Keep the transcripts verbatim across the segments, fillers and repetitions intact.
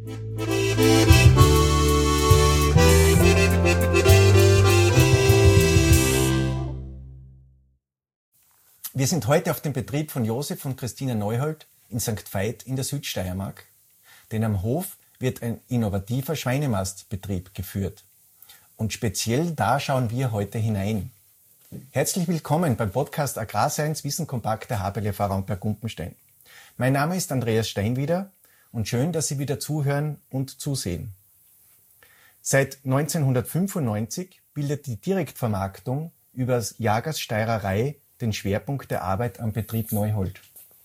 Wir sind heute auf dem Betrieb von Josef und Christina Neuhold in Sankt Veit in der Südsteiermark, denn am Hof wird ein innovativer Schweinemastbetrieb geführt. Und speziell da schauen wir heute hinein. Herzlich willkommen beim Podcast Agrarscience Wissen kompakt der H B L V Raumberg Gumpenstein. Mein Name ist Andreas Steinwieder und schön, dass Sie wieder zuhören und zusehen. Seit neunzehnhundertfünfundneunzig bildet die Direktvermarktung über Jagers Steirerei den Schwerpunkt der Arbeit am Betrieb Neuhold.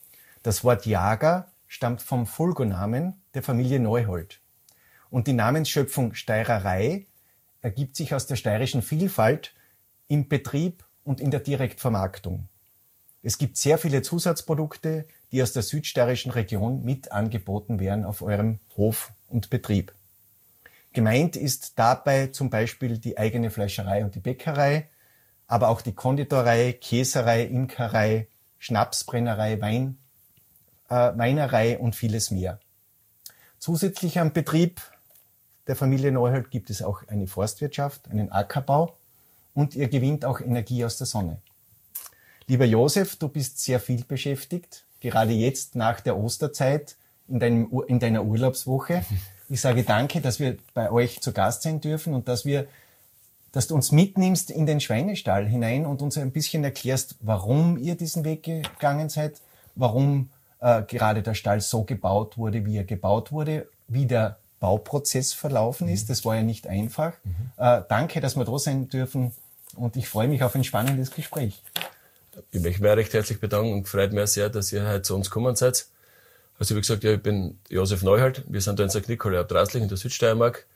Das Wort Jager stammt vom Fulgonamen der Familie Neuhold. Und die Namensschöpfung Steirerei ergibt sich aus der steirischen Vielfalt im Betrieb und in der Direktvermarktung. Es gibt sehr viele Zusatzprodukte, die aus der südsteirischen Region mit angeboten werden auf eurem Hof und Betrieb. Gemeint ist dabei zum Beispiel die eigene Fleischerei und die Bäckerei, aber auch die Konditorei, Käserei, Imkerei, Schnapsbrennerei, Wein, äh, Weinerei und vieles mehr. Zusätzlich am Betrieb der Familie Neuhold gibt es auch eine Forstwirtschaft, einen Ackerbau und ihr gewinnt auch Energie aus der Sonne. Lieber Josef, du bist sehr viel beschäftigt, gerade jetzt nach der Osterzeit in, deinem, in deiner Urlaubswoche. Ich sage danke, dass wir bei euch zu Gast sein dürfen und dass wir, dass du uns mitnimmst in den Schweinestall hinein und uns ein bisschen erklärst, warum ihr diesen Weg gegangen seid, warum äh, gerade der Stall so gebaut wurde, wie er gebaut wurde, wie der Bauprozess verlaufen ist. Das war ja nicht einfach. Mhm. Äh, danke, dass wir da sein dürfen und ich freue mich auf ein spannendes Gespräch. Ich möchte mich recht herzlich bedanken und freut mich sehr, dass ihr heute zu uns gekommen seid. Also wie gesagt, ja, ich bin Josef Neuhold. Wir sind da in Sankt Nikolaus ab Drasling in der Südsteiermark.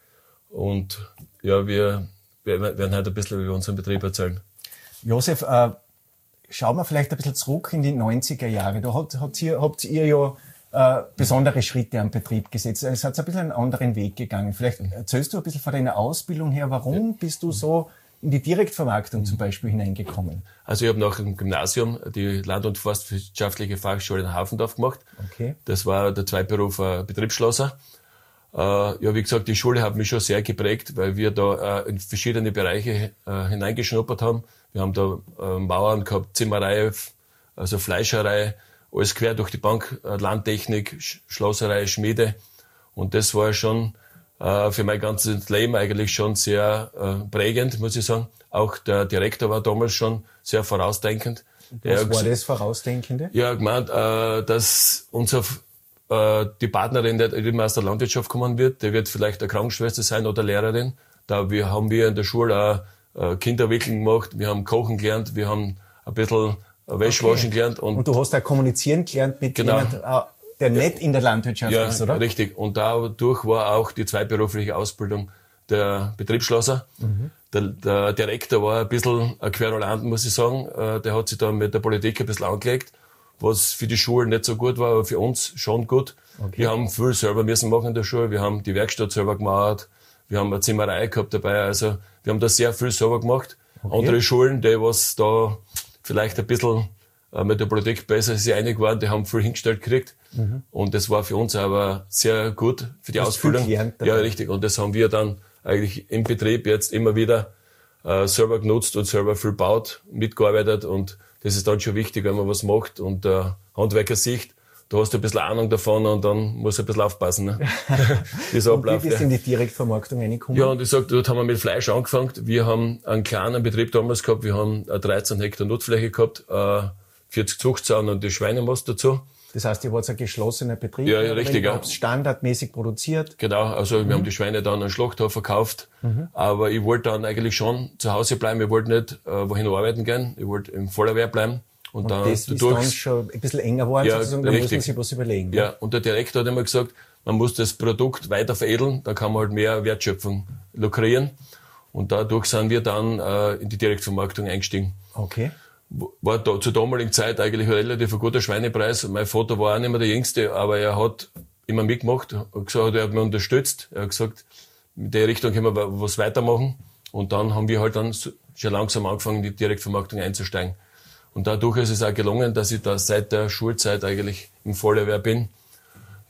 Und ja, wir, wir werden heute ein bisschen über unseren Betrieb erzählen. Josef, äh, schauen wir vielleicht ein bisschen zurück in die neunziger Jahre. Da habt, habt, ihr, habt ihr ja äh, besondere Schritte am Betrieb gesetzt. Es hat ein bisschen einen anderen Weg gegangen. Vielleicht erzählst du ein bisschen von deiner Ausbildung her, warum bist du so in die Direktvermarktung zum Beispiel hineingekommen? Also ich habe nach dem Gymnasium die Land- und Forstwirtschaftliche Fachschule in Hafendorf gemacht. Okay. Das war der Zweitberuf äh, Betriebsschlosser. Äh, ja, wie gesagt, die Schule hat mich schon sehr geprägt, weil wir da äh, in verschiedene Bereiche äh, hineingeschnuppert haben. Wir haben da äh, Mauern gehabt, Zimmerei, also Fleischerei, alles quer durch die Bank, äh, Landtechnik, Sch- Schlosserei, Schmiede. Und das war schon für mein ganzes Leben eigentlich schon sehr äh, prägend, muss ich sagen. Auch der Direktor war damals schon sehr vorausdenkend. Was war das Vorausdenkende? Ja, gemeint, äh, dass unser, äh, die Partnerin, die immer aus der Landwirtschaft kommen wird, die wird vielleicht eine Krankenschwester sein oder Lehrerin. Da wir, haben wir in der Schule auch äh, Kinderwickeln gemacht, wir haben kochen gelernt, wir haben ein bisschen Wäsche waschen okay. gelernt. Und, und du hast auch kommunizieren gelernt mit genau. jemand, äh, der nicht in der Landwirtschaft ja, ist, oder? Ja, richtig. Und dadurch war auch die zweitberufliche Ausbildung der Betriebsschlosser. Mhm. Der, der Direktor war ein bisschen ein Querulant, muss ich sagen. Der hat sich da mit der Politik ein bisschen angelegt, was für die Schulen nicht so gut war, aber für uns schon gut. Okay. Wir haben viel selber müssen machen in der Schule. Wir haben die Werkstatt selber gemauert. Wir haben eine Zimmerei gehabt dabei. Also wir haben da sehr viel selber gemacht. Okay. Andere Schulen, die was da vielleicht ein bisschen mit der Politik besser sich einig waren, die haben viel hingestellt gekriegt. Mhm. Und das war für uns aber sehr gut für die das Ausbildung. Ja, richtig. Und das haben wir dann eigentlich im Betrieb jetzt immer wieder äh, selber genutzt und selber viel baut, mitgearbeitet. Und das ist dann schon wichtig, wenn man was macht. Und der äh, Handwerker sieht, da hast du ein bisschen Ahnung davon und dann musst du ein bisschen aufpassen. Ne? Wie Ablauf, bist du in die Direktvermarktung reingekommen? Ja, und ich sag, dort haben wir mit Fleisch angefangen. Wir haben einen kleinen Betrieb damals gehabt. Wir haben dreizehn Hektar Nutzfläche gehabt, äh, vierzig Zuchtsauen und die Schweinemast dazu. Das heißt, ihr wart ein geschlossener Betrieb? Ja, ja richtig. Ihr habt standardmäßig produziert? Genau, also mhm. wir haben die Schweine dann an den Schlachthof verkauft. Mhm. Aber ich wollte dann eigentlich schon zu Hause bleiben. Ich wollte nicht äh, wohin arbeiten gehen. Ich wollte im Feuerwehr bleiben. Und, und dann, das ist dann schon ein bisschen enger geworden, ja, sozusagen, da muss man sich was überlegen. Ja, und der Direktor hat immer gesagt, man muss das Produkt weiter veredeln, dann kann man halt mehr Wertschöpfung lukrieren. Und dadurch sind wir dann äh, in die Direktvermarktung eingestiegen. Okay. War da, zur damaligen Zeit eigentlich ein relativ guter Schweinepreis. Mein Vater war auch nicht mehr der Jüngste, aber er hat immer mitgemacht, hat gesagt, er hat mich unterstützt. Er hat gesagt, in der Richtung können wir was weitermachen. Und dann haben wir halt dann schon langsam angefangen, in die Direktvermarktung einzusteigen. Und dadurch ist es auch gelungen, dass ich da seit der Schulzeit eigentlich im Feuerwehr bin.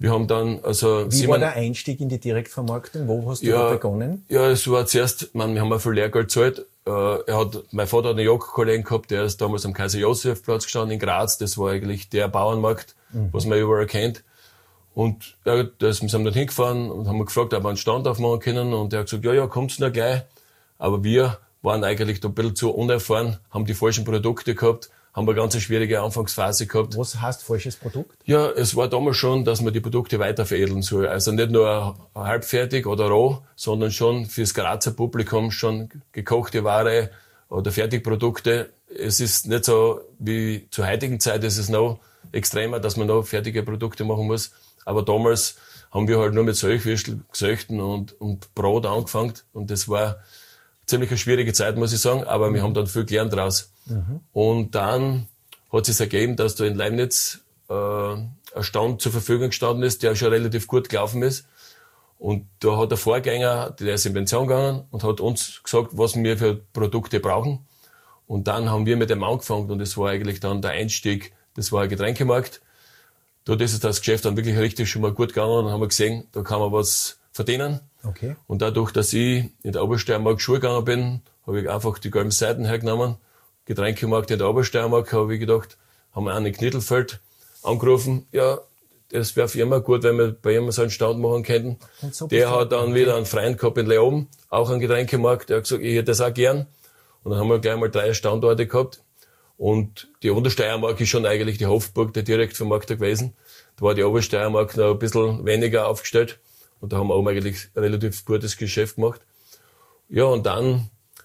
Wir haben dann, also... Wie war der Einstieg in die Direktvermarktung? Wo hast du ja, da begonnen? Ja, es war zuerst, man, wir haben auch viel Lehrgeld gezahlt. Äh, er hat, mein Vater hat einen Jagdkollegen gehabt, der ist damals am Kaiser-Josef-Platz gestanden in Graz. Das war eigentlich der Bauernmarkt, mhm. was man überall kennt. Und ja, das, wir sind dort hingefahren und haben gefragt, ob wir einen Stand aufmachen können. Und er hat gesagt, ja, ja, kommt's noch gleich. Aber wir waren eigentlich da ein bisschen zu unerfahren, haben die falschen Produkte gehabt, haben eine ganz schwierige Anfangsphase gehabt. Was heißt falsches Produkt? Ja, es war damals schon, dass man die Produkte weiterveredeln soll. Also nicht nur halbfertig oder roh, sondern schon fürs Grazer Publikum schon gekochte Ware oder Fertigprodukte. Es ist nicht so wie zur heutigen Zeit, es ist noch extremer, dass man noch fertige Produkte machen muss. Aber damals haben wir halt nur mit Söchwürstel, Gesöchten und, und Brot angefangen. Und das war ziemlich eine schwierige Zeit, muss ich sagen. Aber mhm. wir haben dann viel gelernt draus. Mhm. Und dann hat es sich ergeben, dass da in Leibniz äh, ein Stand zur Verfügung gestanden ist, der schon relativ gut gelaufen ist. Und da hat der Vorgänger, der ist in Pension gegangen und hat uns gesagt, was wir für Produkte brauchen. Und dann haben wir mit dem angefangen und das war eigentlich dann der Einstieg, das war ein Getränkemarkt. Dort ist das Geschäft dann wirklich richtig schon mal gut gegangen und dann haben wir gesehen, da kann man was verdienen. Okay. Und dadurch, dass ich in der Obersteiermark Schule gegangen bin, habe ich einfach die gelben Seiten hergenommen. Getränkemarkt in der Obersteiermark, habe ich gedacht, haben wir einen in Knittelfeld angerufen, ja, das wäre für immer gut, wenn wir bei ihm so einen Stand machen könnten. So der hat dann wieder einen Freund gehabt in Leoben, auch einen Getränkemarkt, der hat gesagt, ich hätte das auch gern. Und dann haben wir gleich mal drei Standorte gehabt. Und die Untersteiermark ist schon eigentlich die Hofburg der Direktvermarkter gewesen. Da war die Obersteiermark noch ein bisschen weniger aufgestellt. Und da haben wir auch eigentlich ein relativ gutes Geschäft gemacht. Ja, und dann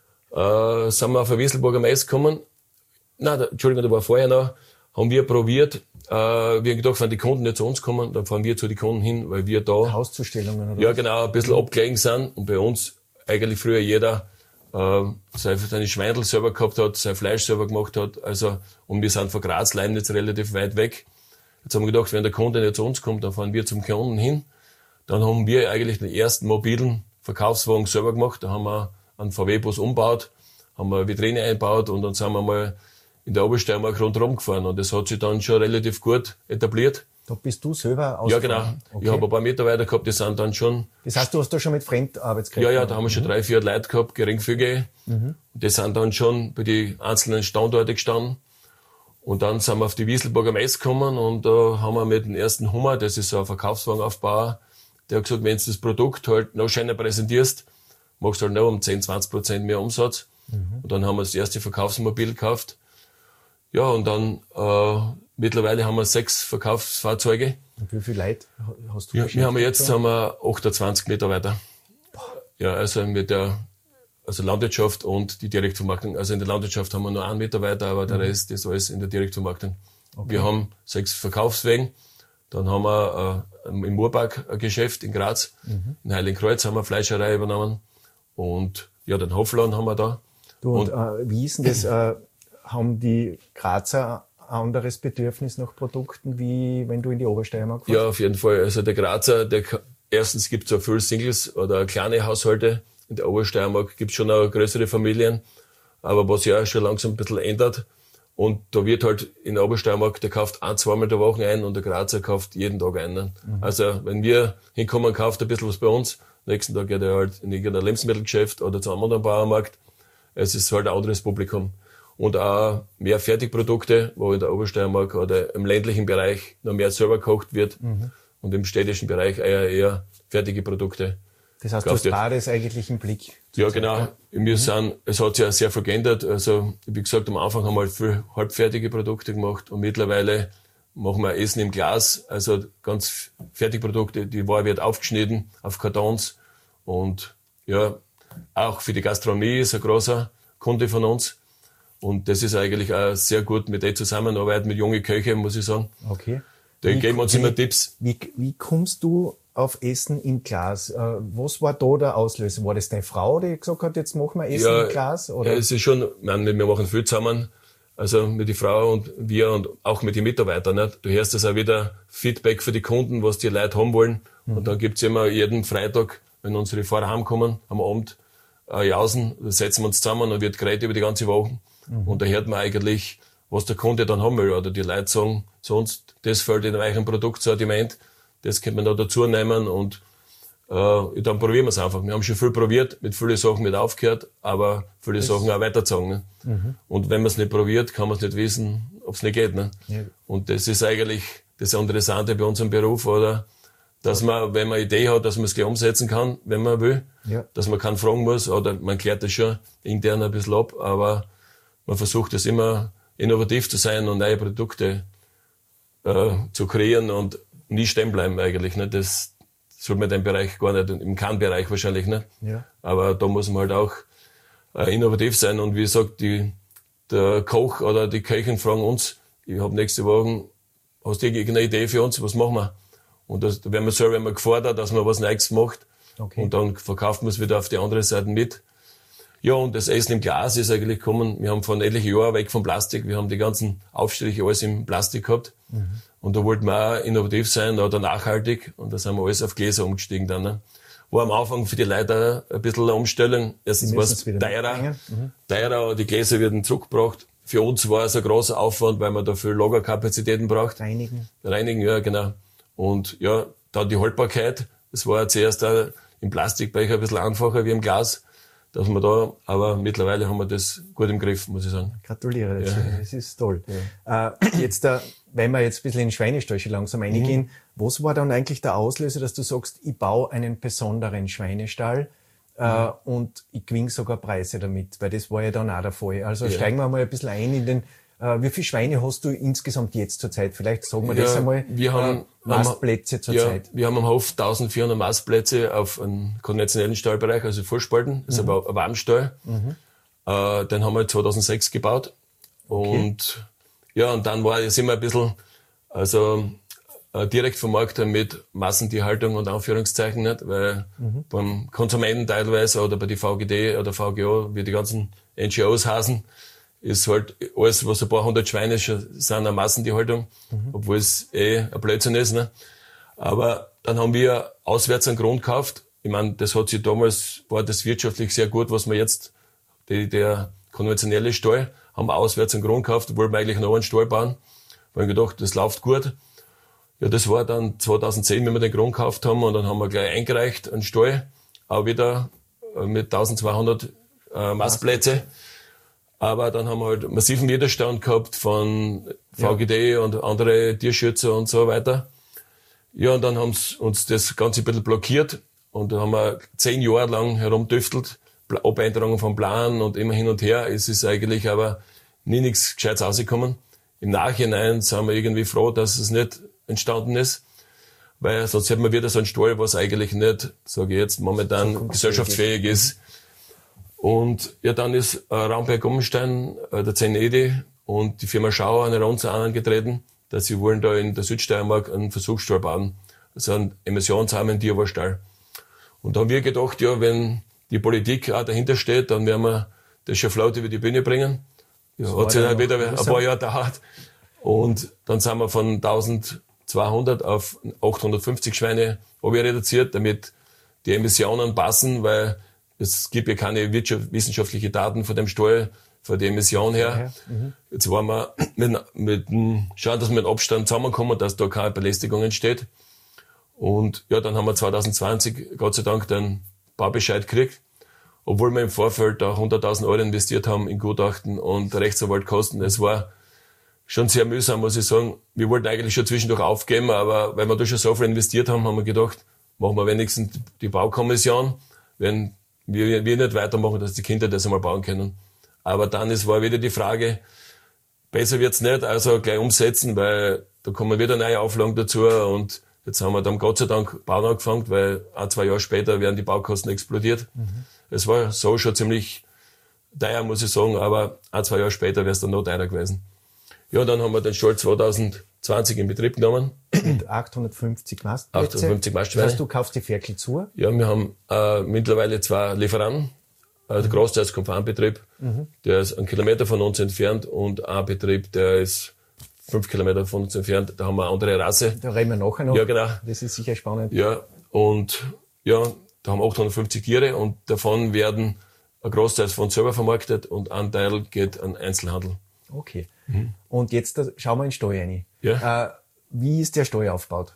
äh, sind wir auf eine Wieselburger Messe gekommen. Nein, da, Entschuldigung, da war vorher noch. Haben wir probiert. Äh, wir haben gedacht, wenn die Kunden nicht zu uns kommen, dann fahren wir zu den Kunden hin, weil wir da... Hauszustellungen oder Ja, was? genau, ein bisschen abgelegen sind. Und bei uns eigentlich früher jeder äh, seine Schweindel selber gehabt hat, sein Fleisch selber gemacht hat. Also, und wir sind von Graz, Leibniz relativ weit weg. Jetzt haben wir gedacht, wenn der Kunde nicht zu uns kommt, dann fahren wir zum Kunden hin. Dann haben wir eigentlich den ersten mobilen Verkaufswagen selber gemacht. Da haben wir einen V W-Bus umgebaut, haben wir eine Vitrine eingebaut und dann sind wir mal in der Obersteiermark rundherum gefahren. Und das hat sich dann schon relativ gut etabliert. Da bist du selber aus. Ja, genau. Okay. Ich habe ein paar Mitarbeiter gehabt, die sind dann schon... Das heißt, du hast da schon mit Fremdarbeitskräften... Ja, ja, da haben wir schon mhm. drei, vier Leute gehabt, geringfügige. Mhm. Und die sind dann schon bei den einzelnen Standorten gestanden. Und dann sind wir auf die Wieselburger Messe gekommen und da äh, haben wir mit dem ersten Hummer, das ist so ein Verkaufswagenaufbauer, der hat gesagt, wenn du das Produkt halt noch schöner präsentierst, machst du halt noch um zehn, zwanzig Prozent mehr Umsatz. Mhm. Und dann haben wir das erste Verkaufsmobil gekauft. Ja, und dann äh, mittlerweile haben wir sechs Verkaufsfahrzeuge. Und wie viele Leute hast du? Ja, wir haben jetzt haben wir achtundzwanzig Mitarbeiter. Ja, also mit der also Landwirtschaft und die Direktvermarktung. Also in der Landwirtschaft haben wir nur einen Mitarbeiter, aber der Rest ist alles in der Direktvermarktung. Okay. Wir haben sechs Verkaufswegen. Dann haben wir äh, im Murberg ein Geschäft in Graz. Mhm. In Heiligenkreuz haben wir eine Fleischerei übernommen. Und ja, den Hofladen haben wir da. Du, und, und äh, wie ist denn das? Äh, haben die Grazer ein anderes Bedürfnis nach Produkten, wie wenn du in die Obersteiermark fährst? Ja, auf jeden Fall. Also der Grazer, der, erstens gibt es ja viele Singles oder kleine Haushalte. In der Obersteiermark gibt es schon auch größere Familien. Aber was ja schon langsam ein bisschen ändert. Und da wird halt in der Obersteiermark, der kauft ein, zweimal der Woche ein und der Grazer kauft jeden Tag einen. Mhm. Also wenn wir hinkommen, kauft ein bisschen was bei uns. Nächsten Tag geht er halt in irgendein Lebensmittelgeschäft oder zu einem anderen Bauernmarkt. Es ist halt ein anderes Publikum. Und auch mehr Fertigprodukte, wo in der Obersteiermark oder im ländlichen Bereich noch mehr selber gekocht wird. Mhm. Und im städtischen Bereich eher, eher fertige Produkte. Das heißt, du hast beides eigentlich im Blick. Ja, genau. Wir mhm. sind, es hat sich ja sehr viel geändert. Also, wie gesagt, am Anfang haben wir halt viel halbfertige Produkte gemacht und mittlerweile machen wir Essen im Glas. Also ganz Fertigprodukte, die Ware wird aufgeschnitten auf Kartons. Und ja, auch für die Gastronomie ist ein großer Kunde von uns. Und das ist eigentlich auch sehr gut mit der Zusammenarbeit mit jungen Köchen, muss ich sagen. Okay. Die wie, geben uns wie, immer Tipps. Wie, wie kommst du auf Essen im Glas? Was war da der Auslöser? War das deine Frau, die gesagt hat, jetzt machen wir Essen ja, im Glas? Oder? Ja, es ist schon, wir machen viel zusammen. Also mit die Frau und wir und auch mit den Mitarbeitern. Nicht? Du hörst das auch wieder Feedback für die Kunden, was die Leute haben wollen. Mhm. Und dann gibt's immer jeden Freitag, wenn unsere Fahrer heimkommen, am Abend, äh, Jausen, da setzen wir uns zusammen und wird geredet über die ganze Woche. Mhm. Und da hört man eigentlich, was der Kunde dann haben will. Oder die Leute sagen zu uns, das fällt in eurem Produktsortiment, das könnte man da dazu nehmen und äh, dann probieren wir es einfach. Wir haben schon viel probiert, mit vielen Sachen mit aufgehört, aber viele das Sachen auch weitergezogen. Ne? Mhm. Und wenn man es nicht probiert, kann man es nicht wissen, ob es nicht geht. Ne? Ja. Und das ist eigentlich das Interessante bei unserem Beruf, oder? Dass man, wenn man eine Idee hat, dass man es gleich umsetzen kann, wenn man will. Ja. Dass man keinen fragen muss, oder man klärt das schon intern ein bisschen ab, aber man versucht es immer innovativ zu sein und neue Produkte äh, zu kreieren und nie stehen bleiben eigentlich. Ne? Das sollte man in dem Bereich gar nicht, im Kann-Bereich wahrscheinlich nicht. Ja. Aber da muss man halt auch äh, innovativ sein. Und wie gesagt, die, der Koch oder die Köchin fragen uns, ich habe nächste Woche, hast du irgendeine Idee für uns, was machen wir? Und das, da werden wir selber immer gefordert, dass man was Neues macht. Okay. Und dann verkauft man es wieder auf die andere Seite mit. Ja, und das Essen im Glas ist eigentlich gekommen. Wir haben von etlichen Jahren weg vom Plastik. Wir haben die ganzen Aufstriche alles im Plastik gehabt. Mhm. Und da wollten wir auch innovativ sein oder nachhaltig. Und da sind wir alles auf Gläser umgestiegen dann. Ne? War am Anfang für die Leute ein bisschen eine Umstellung. Erstens war es teurer. Mhm. Teurer, die Gläser werden zurückgebracht. Für uns war es ein großer Aufwand, weil man da viel Lagerkapazitäten braucht. Reinigen. Reinigen, ja, genau. Und ja, dann die Haltbarkeit. Das war zuerst auch im Plastikbecher ein bisschen einfacher wie im Glas. Dass wir da, aber mittlerweile haben wir das gut im Griff, muss ich sagen. Gratuliere dazu. Ja. Das ist toll. Ja. Äh, jetzt, äh, wenn wir jetzt ein bisschen in den Schweinestall schon langsam reingehen, mhm. was war dann eigentlich der Auslöser, dass du sagst, ich baue einen besonderen Schweinestall äh, mhm. und ich gewinne sogar Preise damit? Weil das war ja dann auch der Fall. Also ja. steigen wir mal ein bisschen ein in den, äh, wie viele Schweine hast du insgesamt jetzt zurzeit? Vielleicht sagen wir ja, das einmal. Wir haben äh, Mastplätze zurzeit. Ja, wir haben am Hof eintausendvierhundert Mastplätze auf einem konventionellen Stallbereich, also Vollspalten. Das mhm. ist aber ein Warmstall. Mhm. Äh, den haben wir zweitausendsechs gebaut. Und okay. ja, und dann war, sind wir ein bisschen, also äh, direkt vermarktet mit Massentierhaltung und Anführungszeichen nicht, weil mhm. beim Konsumenten teilweise oder bei die V G D oder V G O, wie die ganzen N G Os heißen, ist halt alles, was ein paar hundert Schweine schon sind, eine Massentierhaltung, mhm. obwohl es eh ein Blödsinn ist. Ne? Aber dann haben wir auswärts einen Grund gekauft. Ich meine, das hat sich damals, war das wirtschaftlich sehr gut, was wir jetzt, die, der konventionelle Stall, haben wir auswärts einen Grund gekauft, wollten wir eigentlich noch einen Stall bauen. Weil wir gedacht, das läuft gut. Ja, das war dann zweitausendzehn, wenn wir den Grund gekauft haben, und dann haben wir gleich eingereicht, einen Stall, auch wieder mit eintausendzweihundert äh, Mastplätze. Aber dann haben wir halt massiven Widerstand gehabt von V G D ja. und andere Tierschützer und so weiter. Ja, und dann haben sie uns das Ganze ein bisschen blockiert. Und dann haben wir zehn Jahre lang herumdüftelt, Abänderungen vom Plan und immer hin und her. Es ist eigentlich aber nie nichts Gescheites rausgekommen. Im Nachhinein sind wir irgendwie froh, dass es nicht entstanden ist. Weil sonst hätten wir wieder so einen Stall, was eigentlich nicht, sage ich jetzt, momentan so gesellschaftsfähig ist. Und ja, dann ist äh, Raumberg-Gummenstein, äh, der C N E D und die Firma Schauer an uns angetreten, dass sie wollen da in der Südsteiermark einen Versuchsstall bauen. Also einen emissionsarmen Tierwohlstall. Und da haben wir gedacht, ja, wenn die Politik auch dahinter steht, dann werden wir das schon flott über die Bühne bringen. Ja, hat sich dann wieder ein paar Jahre gedauert. Und dann sind wir von eintausendzweihundert auf achthundertfünfzig Schweine reduziert, damit die Emissionen passen, weil es gibt ja keine wissenschaftlichen Daten von dem Stall, von der Emission her. Ja, mhm. Jetzt waren wir mit, mit schauen, dass wir mit Abstand zusammenkommen, dass da keine Belästigung entsteht. Und ja, dann haben wir zweitausendzwanzig Gott sei Dank den Baubescheid gekriegt, obwohl wir im Vorfeld da hunderttausend Euro investiert haben in Gutachten und Rechtsanwaltkosten. Es war schon sehr mühsam, muss ich sagen. Wir wollten eigentlich schon zwischendurch aufgeben, aber weil wir da schon so viel investiert haben, haben wir gedacht, machen wir wenigstens die Baukommission, wenn wir, wir nicht weitermachen, dass die Kinder das einmal bauen können. Aber dann ist, war wieder die Frage, besser wird's nicht, also gleich umsetzen, weil da kommen wieder neue Auflagen dazu, und jetzt haben wir dann Gott sei Dank bauen angefangen, weil ein, zwei Jahre später werden die Baukosten explodiert. Mhm. Es war so schon ziemlich teuer, muss ich sagen, aber ein, zwei Jahre später wäre es dann noch teurer gewesen. Ja, dann haben wir den Stall zweitausendzwanzig in Betrieb genommen. Mit achthundertfünfzig Mastplätze. achthundertfünfzig Mastschweine. Das heißt, du kaufst die Ferkel zu? Ja, wir haben äh, mittlerweile zwei Lieferanten. Äh, der Großteil kommt von einem Betrieb, mhm. der ist einen Kilometer von uns entfernt, und ein Betrieb, der ist fünf Kilometer von uns entfernt. Da haben wir eine andere Rasse. Da reden wir nachher noch. Ja, genau. Das ist sicher spannend. Ja, und ja, da haben wir achthundertfünfzig Tiere, und davon werden ein Großteil von uns selber vermarktet und ein Teil geht an Einzelhandel. Okay. Mhm. Und jetzt da, schauen wir in den Stall rein. Ja. Äh, wie ist der Stall aufgebaut?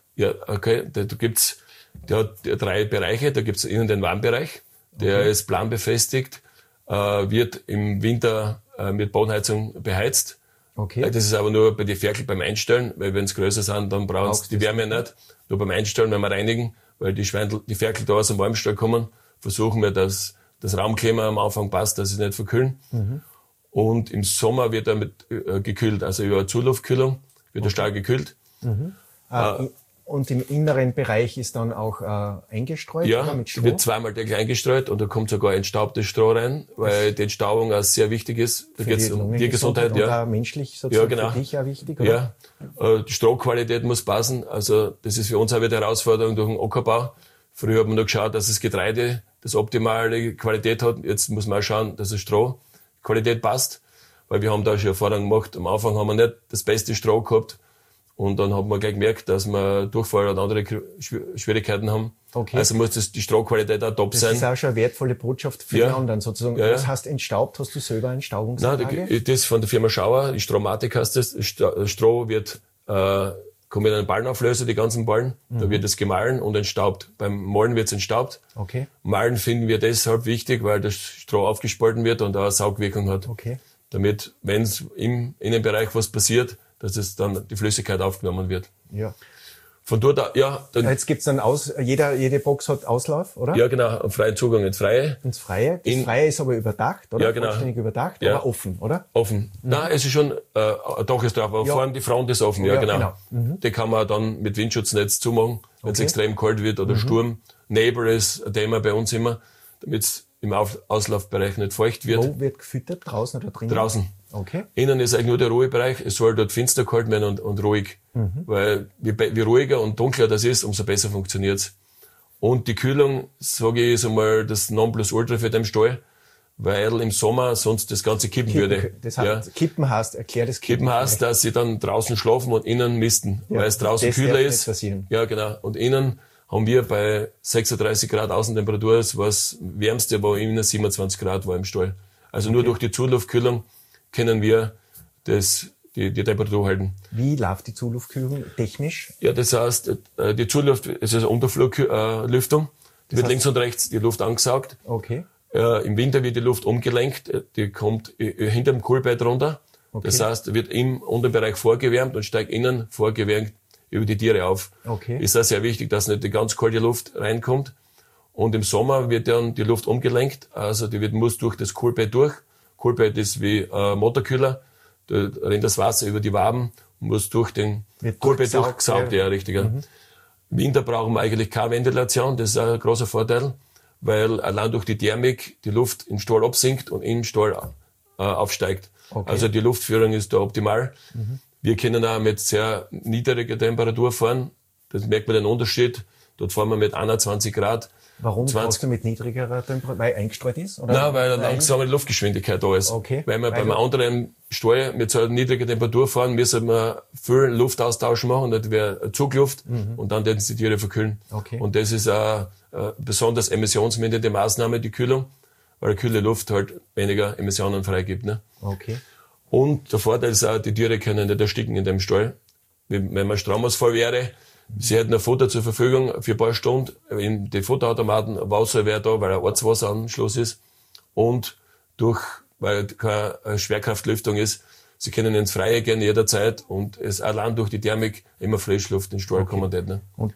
Ja, okay. Da, da gibt's, der hat drei Bereiche. Da gibt's innen den Warmbereich. Der okay. ist planbefestigt, äh, wird im Winter äh, mit Bodenheizung beheizt. Okay. Das ist aber nur bei den Ferkel beim Einstellen, weil wenn es größer sind, dann brauchen sie die Wärme nicht. Nur beim Einstellen, wenn wir reinigen, weil die Schweindel, die Ferkel da aus dem Warmstall kommen, versuchen wir, dass das Raumklima am Anfang passt, dass sie nicht verkühlen. Mhm. Und im Sommer wird er mit äh, gekühlt, also über Zuluftkühlung wird okay. der Stall gekühlt. Mhm. Äh, äh, und im inneren Bereich ist dann auch äh, eingestreut? Ja, oder mit Stroh? Wird zweimal täglich eingestreut und da kommt sogar entstaubtes Stroh rein, weil die Entstaubung auch sehr wichtig ist. Da geht es um Tiergesundheit. Und ja. auch menschlich sozusagen ja, genau. für dich auch wichtig, oder? Ja, äh, die Strohqualität muss passen. Also das ist für uns auch wieder eine Herausforderung durch den Ackerbau. Früher hat man nur geschaut, dass das Getreide das optimale Qualität hat. Jetzt muss man auch schauen, dass das Strohqualität passt. Weil wir haben da schon Erfahrungen gemacht. Am Anfang haben wir nicht das beste Stroh gehabt. Und dann hat man gleich gemerkt, dass wir Durchfall und andere Schwierigkeiten haben. Okay. Also muss das, die Strohqualität auch top das sein. Das ist auch schon eine wertvolle Botschaft für ja. die anderen sozusagen. Ja, ja. Was heißt entstaubt? Hast du selber Entstaubungsanlage? Nein, das von der Firma Schauer, die Strohmatik heißt das. Das Stroh wird, äh, kommt in einen Ballenauflöser, die ganzen Ballen. Mhm. Da wird es gemahlen und entstaubt. Beim Mahlen wird es entstaubt. Okay. Mahlen finden wir deshalb wichtig, weil das Stroh aufgespalten wird und auch eine Saugwirkung hat. Okay. Damit, wenn es im Innenbereich was passiert, dass es dann die Flüssigkeit aufgenommen wird. Ja. Von dort, da, ja. Dann, Jetzt gibt's dann aus, jeder, jede Box hat Auslauf, oder? Ja, genau, einen freien Zugang ins Freie. Ins Freie. Das In, Freie ist aber überdacht, oder? Ja, genau. Vollständig überdacht, ja. aber offen, oder? Offen. Mhm. Nein, es ist schon, äh, doch ist drauf, aber ja. vorne die Front ist offen, ja, ja genau. genau. Mhm. Die kann man dann mit Windschutznetz zumachen, wenn es okay. extrem kalt wird oder mhm. Sturm. Nebel ist ein Thema bei uns immer, damit es im Auf- Auslaufbereich nicht feucht wird. Wo wird gefüttert? Draußen oder drinnen? Draußen. Okay. Innen ist eigentlich nur der Ruhebereich. Es soll dort finster kalt werden und, und ruhig. Mhm. Weil wie, wie ruhiger und dunkler das ist, umso besser funktioniert's. Und die Kühlung, sage ich, ist einmal das Nonplusultra für den Stall, weil im Sommer sonst das Ganze kippen, kippen würde. Das heißt, ja. Kippen heißt, erklär das Kippen. Kippen heißt, dass sie dann draußen schlafen und innen misten, ja, weil es draußen kühler ist. Ja, genau. Und innen haben wir bei sechsunddreißig Grad Außentemperatur, das war das wärmste, wo innen siebenundzwanzig Grad war im Stall. Also okay. nur durch die Zuluftkühlung können wir das, die, die Temperatur halten. Wie läuft die Zuluftkühlung technisch? Ja, das heißt, die Zuluft ist eine Unterfluglüftung. Die wird heißt, links und rechts die Luft angesaugt. Okay. Äh, Im Winter wird die Luft umgelenkt, die kommt hinter dem Kohlbett runter. Okay. Das heißt, wird im Unterbereich vorgewärmt und steigt innen vorgewärmt über die Tiere auf. Okay. Ist auch sehr wichtig, dass nicht die ganz kalte Luft reinkommt. Und im Sommer wird dann die Luft umgelenkt, also die wird, muss durch das Kohlbett durch. Kohlbett ist wie ein Motorkühler, da rennt das Wasser über die Waben und muss durch den wird Kohlbett durchgesaugt. Ja, richtig. Ja. Mhm. Im Winter brauchen wir eigentlich keine Ventilation, das ist auch ein großer Vorteil, weil allein durch die Thermik die Luft im Stall absinkt und im Stall äh, aufsteigt. Okay. Also die Luftführung ist da optimal. Mhm. Wir können auch mit sehr niedriger Temperatur fahren. Das merkt man den Unterschied. Dort fahren wir mit einundzwanzig Grad. Warum fährst du mit niedrigerer Temperatur? Weil eingestreut ist? Oder? Nein, weil eine langsame Luftgeschwindigkeit da ist. Okay. Weil wir beim anderen Stall mit so einer niedrigen Temperatur fahren, müssen wir viel Luftaustausch machen. Das wäre Zugluft mhm. und dann werden die Tiere verkühlen. Okay. Und das ist eine, eine besonders emissionsmindernde Maßnahme, die Kühlung, weil kühle Luft halt weniger Emissionen freigibt. Ne? Okay. Und der Vorteil ist auch, die Tiere können nicht ersticken in dem Stall. Wenn man Stromausfall wäre, sie hätten ein Futter zur Verfügung für ein paar Stunden. In die Futterautomaten, Wasser wäre da, weil ein Ortswasseranschluss ist. Und durch, weil keine Schwerkraftlüftung ist, sie können ins Freie gehen jederzeit und es allein durch die Thermik immer Frischluft in den Stall okay. kommen wird. Ne? Und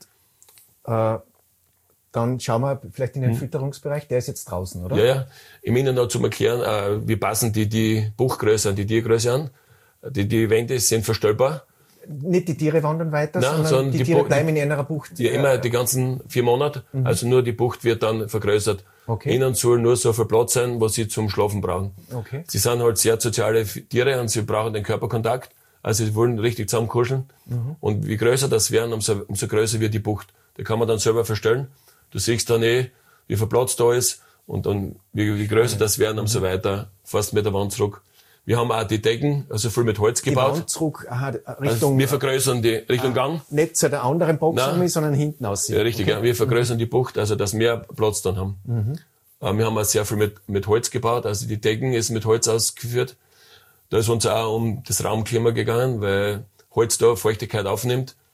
äh, dann schauen wir vielleicht in den hm. Fütterungsbereich, der ist jetzt draußen, oder? Ja, ja. Im Innen noch zum Erklären, äh, wie passen die, die Buchgröße an die Tiergröße an. Die, die Wände sind verstellbar. Nicht die Tiere wandern weiter, Nein, sondern, sondern die, die Tiere Bucht, bleiben in einer Bucht. Ja, immer die ganzen vier Monate. Mhm. Also nur die Bucht wird dann vergrößert. Okay. Innen soll nur so viel Platz sein, was sie zum Schlafen brauchen. Okay. Sie sind halt sehr soziale Tiere und sie brauchen den Körperkontakt. Also sie wollen richtig zusammenkuscheln. Mhm. Und wie größer das werden, umso, umso größer wird die Bucht. Die kann man dann selber verstellen. Du siehst dann eh, wie viel Platz da ist. Und dann, wie, wie größer das werden, umso mhm. weiter fast mit der Wand zurück. Wir haben auch die Decken, also viel mit Holz gebaut. Die Wand zurück, aha, Richtung... Also wir vergrößern die Richtung ah, Gang. Nicht zu der anderen Box, Nein. sondern hinten aussieht. Ja, richtig, okay. ja. Wir vergrößern mhm. die Bucht, also dass wir mehr Platz dann haben. Mhm. Wir haben auch sehr viel mit, mit Holz gebaut, also die Decken ist mit Holz ausgeführt. Da ist uns auch um das Raumklima gegangen, weil Holz da Feuchtigkeit aufnimmt.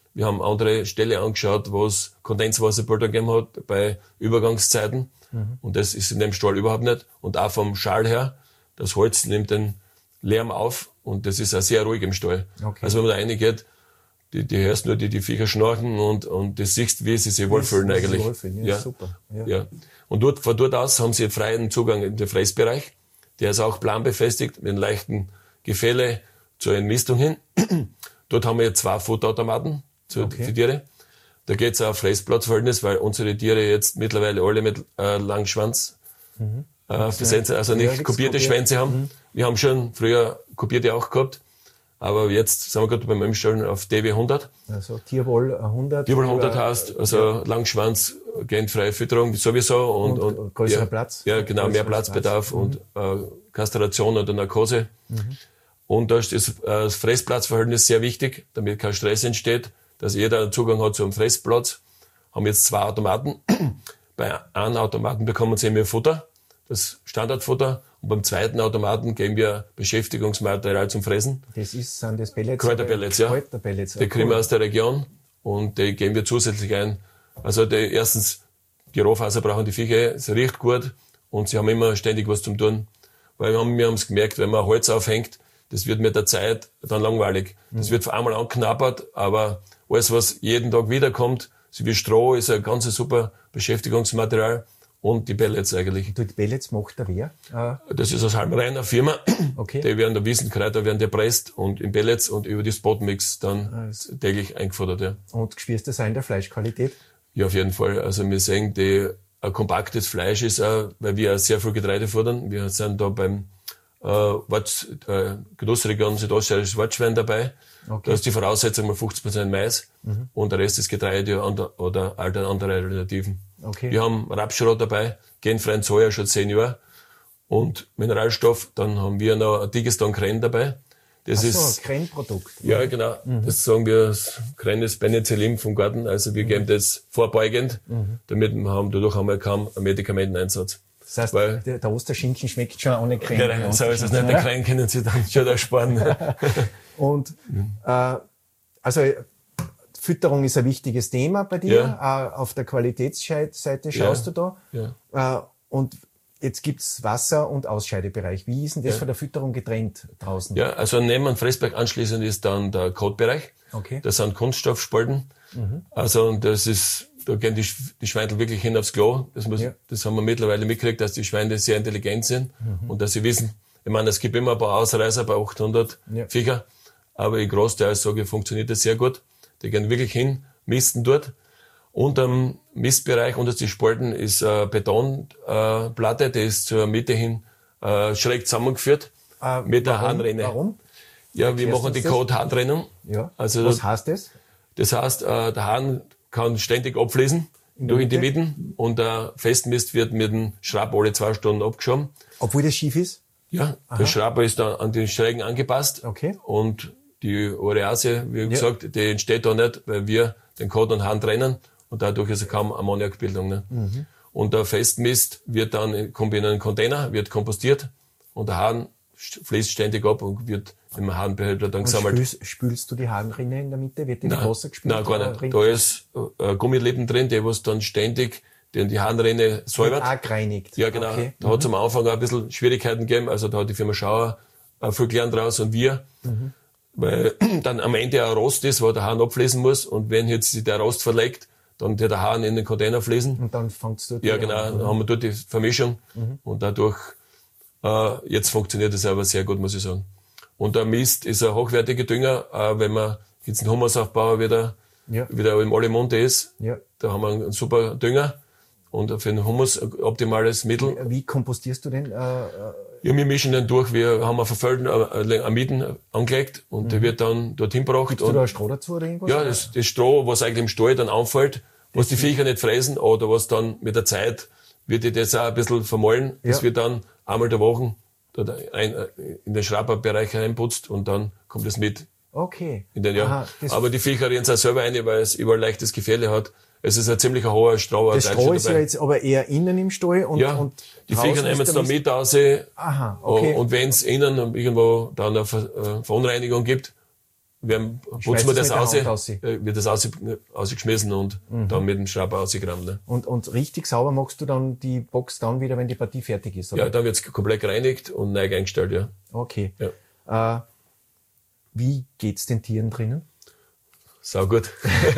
Wir haben andere Ställe angeschaut, wo es Kondenswasserbehälter gegeben hat bei Übergangszeiten. Mhm. Und das ist in dem Stall überhaupt nicht. Und auch vom Schall her, das Holz nimmt den Lärm auf und das ist auch sehr ruhig im Stall. Okay. Also wenn man da reingeht, die, die hörst nur die, die Viecher schnarchen und, und das siehst, wie sie sich wohlfühlen eigentlich. Wohlfühlen. Ja, ja, super. Ja. Ja. Und dort, von dort aus haben sie freien Zugang in den Fressbereich. Der ist auch planbefestigt mit einem leichten Gefälle zur Entmistung hin. Dort haben wir jetzt zwei Futterautomaten für okay. die Tiere. Da geht es auch auf Fressplatzverhältnis, weil unsere Tiere jetzt mittlerweile alle mit äh, Langschwanz mhm. äh, versetzt, also nicht ja, kopierte kopiert. Schwänze haben. Mhm. Wir haben schon früher kopierte auch gehabt, aber jetzt sind wir gerade beim Umstellen auf D W hundert. Also Tierwohl hundert. Tierwohl hundert heißt, also ja. Langschwanz, genfreie Fütterung sowieso und, und, und größerer ja, Platz. Ja, genau, mehr Platzbedarf Platz. und mhm. äh, Kastration oder Narkose. Mhm. Und da ist das, äh, das Fressplatzverhältnis sehr wichtig, damit kein Stress entsteht, dass jeder einen Zugang hat zum Fressplatz. Haben jetzt zwei Automaten. Bei einem Automaten bekommen sie mehr Futter, das Standardfutter. Und beim zweiten Automaten geben wir Beschäftigungsmaterial zum Fressen. Das ist, sind das Pellets? Kräuterpellets, ja. Kräuterpellets. Die kriegen wir aus der Region und die geben wir zusätzlich ein. Also die, erstens, die Rohfaser brauchen die Viecher, es riecht gut und sie haben immer ständig was zum tun. Weil wir haben wir es gemerkt, wenn man Holz aufhängt, das wird mit der Zeit dann langweilig. Das mhm. wird vor einmal angeknabbert, aber alles, was jeden Tag wiederkommt, so wie Stroh, ist ein ganz super Beschäftigungsmaterial und die Pellets eigentlich. Und die Pellets macht der wer? Äh das ist aus Halmereien eine Firma. Okay. Die werden der Wiesenkräuter werden gepresst und in Pellets und über die Spotmix dann also täglich eingefordert. Ja. Und spürst du das auch in der Fleischqualität? Ja, auf jeden Fall. Also wir sehen, die, ein kompaktes Fleisch ist auch, weil wir auch sehr viel Getreide fordern. Wir sind da beim äh, Wart, äh, Genussregion Südoststeirisches Wartschwein dabei. Okay. Da ist die Voraussetzung mal fünfzig Prozent Mais mhm. und der Rest ist Getreide oder alte andere Alternativen. Okay. Wir haben Rapsschrot dabei, genfreien Soja schon zehn Jahre und Mineralstoff. Dann haben wir noch ein Digestan Kren dabei. Das Ach so, ist ein Krenprodukt. Ja, genau. Mhm. Das sagen wir, das Kren ist Penicillin vom Garten. Also wir mhm. geben das vorbeugend, mhm. damit wir haben dadurch haben wir kaum einen Medikamenteneinsatz. Das heißt, Weil, der, der Osterschinken schmeckt schon ohne Kren. Genau, so ist es nicht. Der Kren können Sie dann schon ersparen. Und äh, also Fütterung ist ein wichtiges Thema bei dir. Ja. Äh, auf der Qualitätsseite schaust ja. du da. Ja. Äh, und jetzt gibt's Wasser- und Ausscheidebereich. Wie ist denn das ja. von der Fütterung getrennt draußen? Ja, also neben dem Fressbereich anschließend ist dann der Kotbereich. Okay. Das sind Kunststoffspalten. Mhm. Also das ist, da gehen die, die Schweine wirklich hin aufs Klo. Das, muss, ja. das haben wir mittlerweile mitgekriegt, dass die Schweine sehr intelligent sind mhm. und dass sie wissen, ich meine, es gibt immer ein paar Ausreißer bei achthundert ja. Viecher, aber im Großteil sage ich, funktioniert das sehr gut. Die gehen wirklich hin, misten dort. Und am Mistbereich unter die Spalten ist eine Betonplatte, äh, die ist zur Mitte hin äh, schräg zusammengeführt äh, mit der Harnrenne. Warum? Ja, wir machen die Kot-Harntrennung. Ja. Also was heißt das? Das heißt, äh, der Hahn kann ständig abfließen in durch in die Mitten und der Festmist wird mit dem Schraub alle zwei Stunden abgeschoben. Obwohl das schief ist? Ja, Aha. Der Schraub ist dann an den Schrägen angepasst. Okay. Und die Urease, wie gesagt, ja. die entsteht da nicht, weil wir den Kot und Hahn trennen. Und dadurch ist kaum Ammoniakbildung. Ne? Mhm. Und der Festmist wird dann kommt in einen Container, wird kompostiert und der Hahn fließt ständig ab und wird im Hahnbehälter dann und gesammelt. Spülst, spülst du die Hahnrinne in der Mitte? Wird die mit Wasser gespült? Nein, gar nicht. Da ist äh, Gummilippen drin, die was dann ständig die, die Hahnrinne säubert. Auch gereinigt. Ja, genau. Okay. Da mhm. hat es am Anfang auch ein bisschen Schwierigkeiten gegeben. Also da hat die Firma Schauer äh, viel gelernt draus und wir. Mhm. Weil dann am Ende ein Rost ist, wo der Hahn abfließen muss und wenn jetzt sich der Rost verlegt, dann wird der Hahn in den Container fließen. Und dann fängst du Ja, genau. An. Dann haben wir dort die Vermischung. Mhm. Und dadurch, äh, jetzt funktioniert das aber sehr gut, muss ich sagen. Und der Mist ist ein hochwertiger Dünger, äh, wenn man jetzt einen Humusaufbau wieder, ja. wieder im Allemunde ist. Ja. Da haben wir einen super Dünger. Und für den Humus ein optimales Mittel. Wie kompostierst du den? Äh, ja, wir mischen den durch. Wir haben auf Felden Amiden angelegt und mhm. der wird dann dorthin gebracht. Gibst du da Stroh dazu oder irgendwas? Ja, das, das Stroh, was eigentlich im Stall dann anfällt, was die Viecher nicht fressen oder was dann mit der Zeit wird die das auch ein bisschen vermahlen. Ja. Das wird dann einmal der Woche in den Schraubbereich reinputzt und dann kommt es mit. Okay. In den, ja. Aha, aber die Viecher rennen es auch selber rein, weil es überall leichtes Gefälle hat. Es ist ein ziemlich hoher Stroh. Das Stroh ist ja jetzt aber eher innen im Stall und, ja, und die Viecher nehmen es da mit raus. Aha, okay. Und wenn es innen irgendwo dann eine Ver, äh, Verunreinigung gibt, werden, putzen wir das aus, wird das aus, ausgeschmissen und mhm. dann mit dem Schrauber ausgerammt. Ne? Und, und richtig sauber machst du dann die Box dann wieder, wenn die Partie fertig ist, oder? Ja, dann wird's komplett gereinigt und neu eingestellt, ja. Okay. Ja. Äh, wie geht's den Tieren drinnen? Sau gut.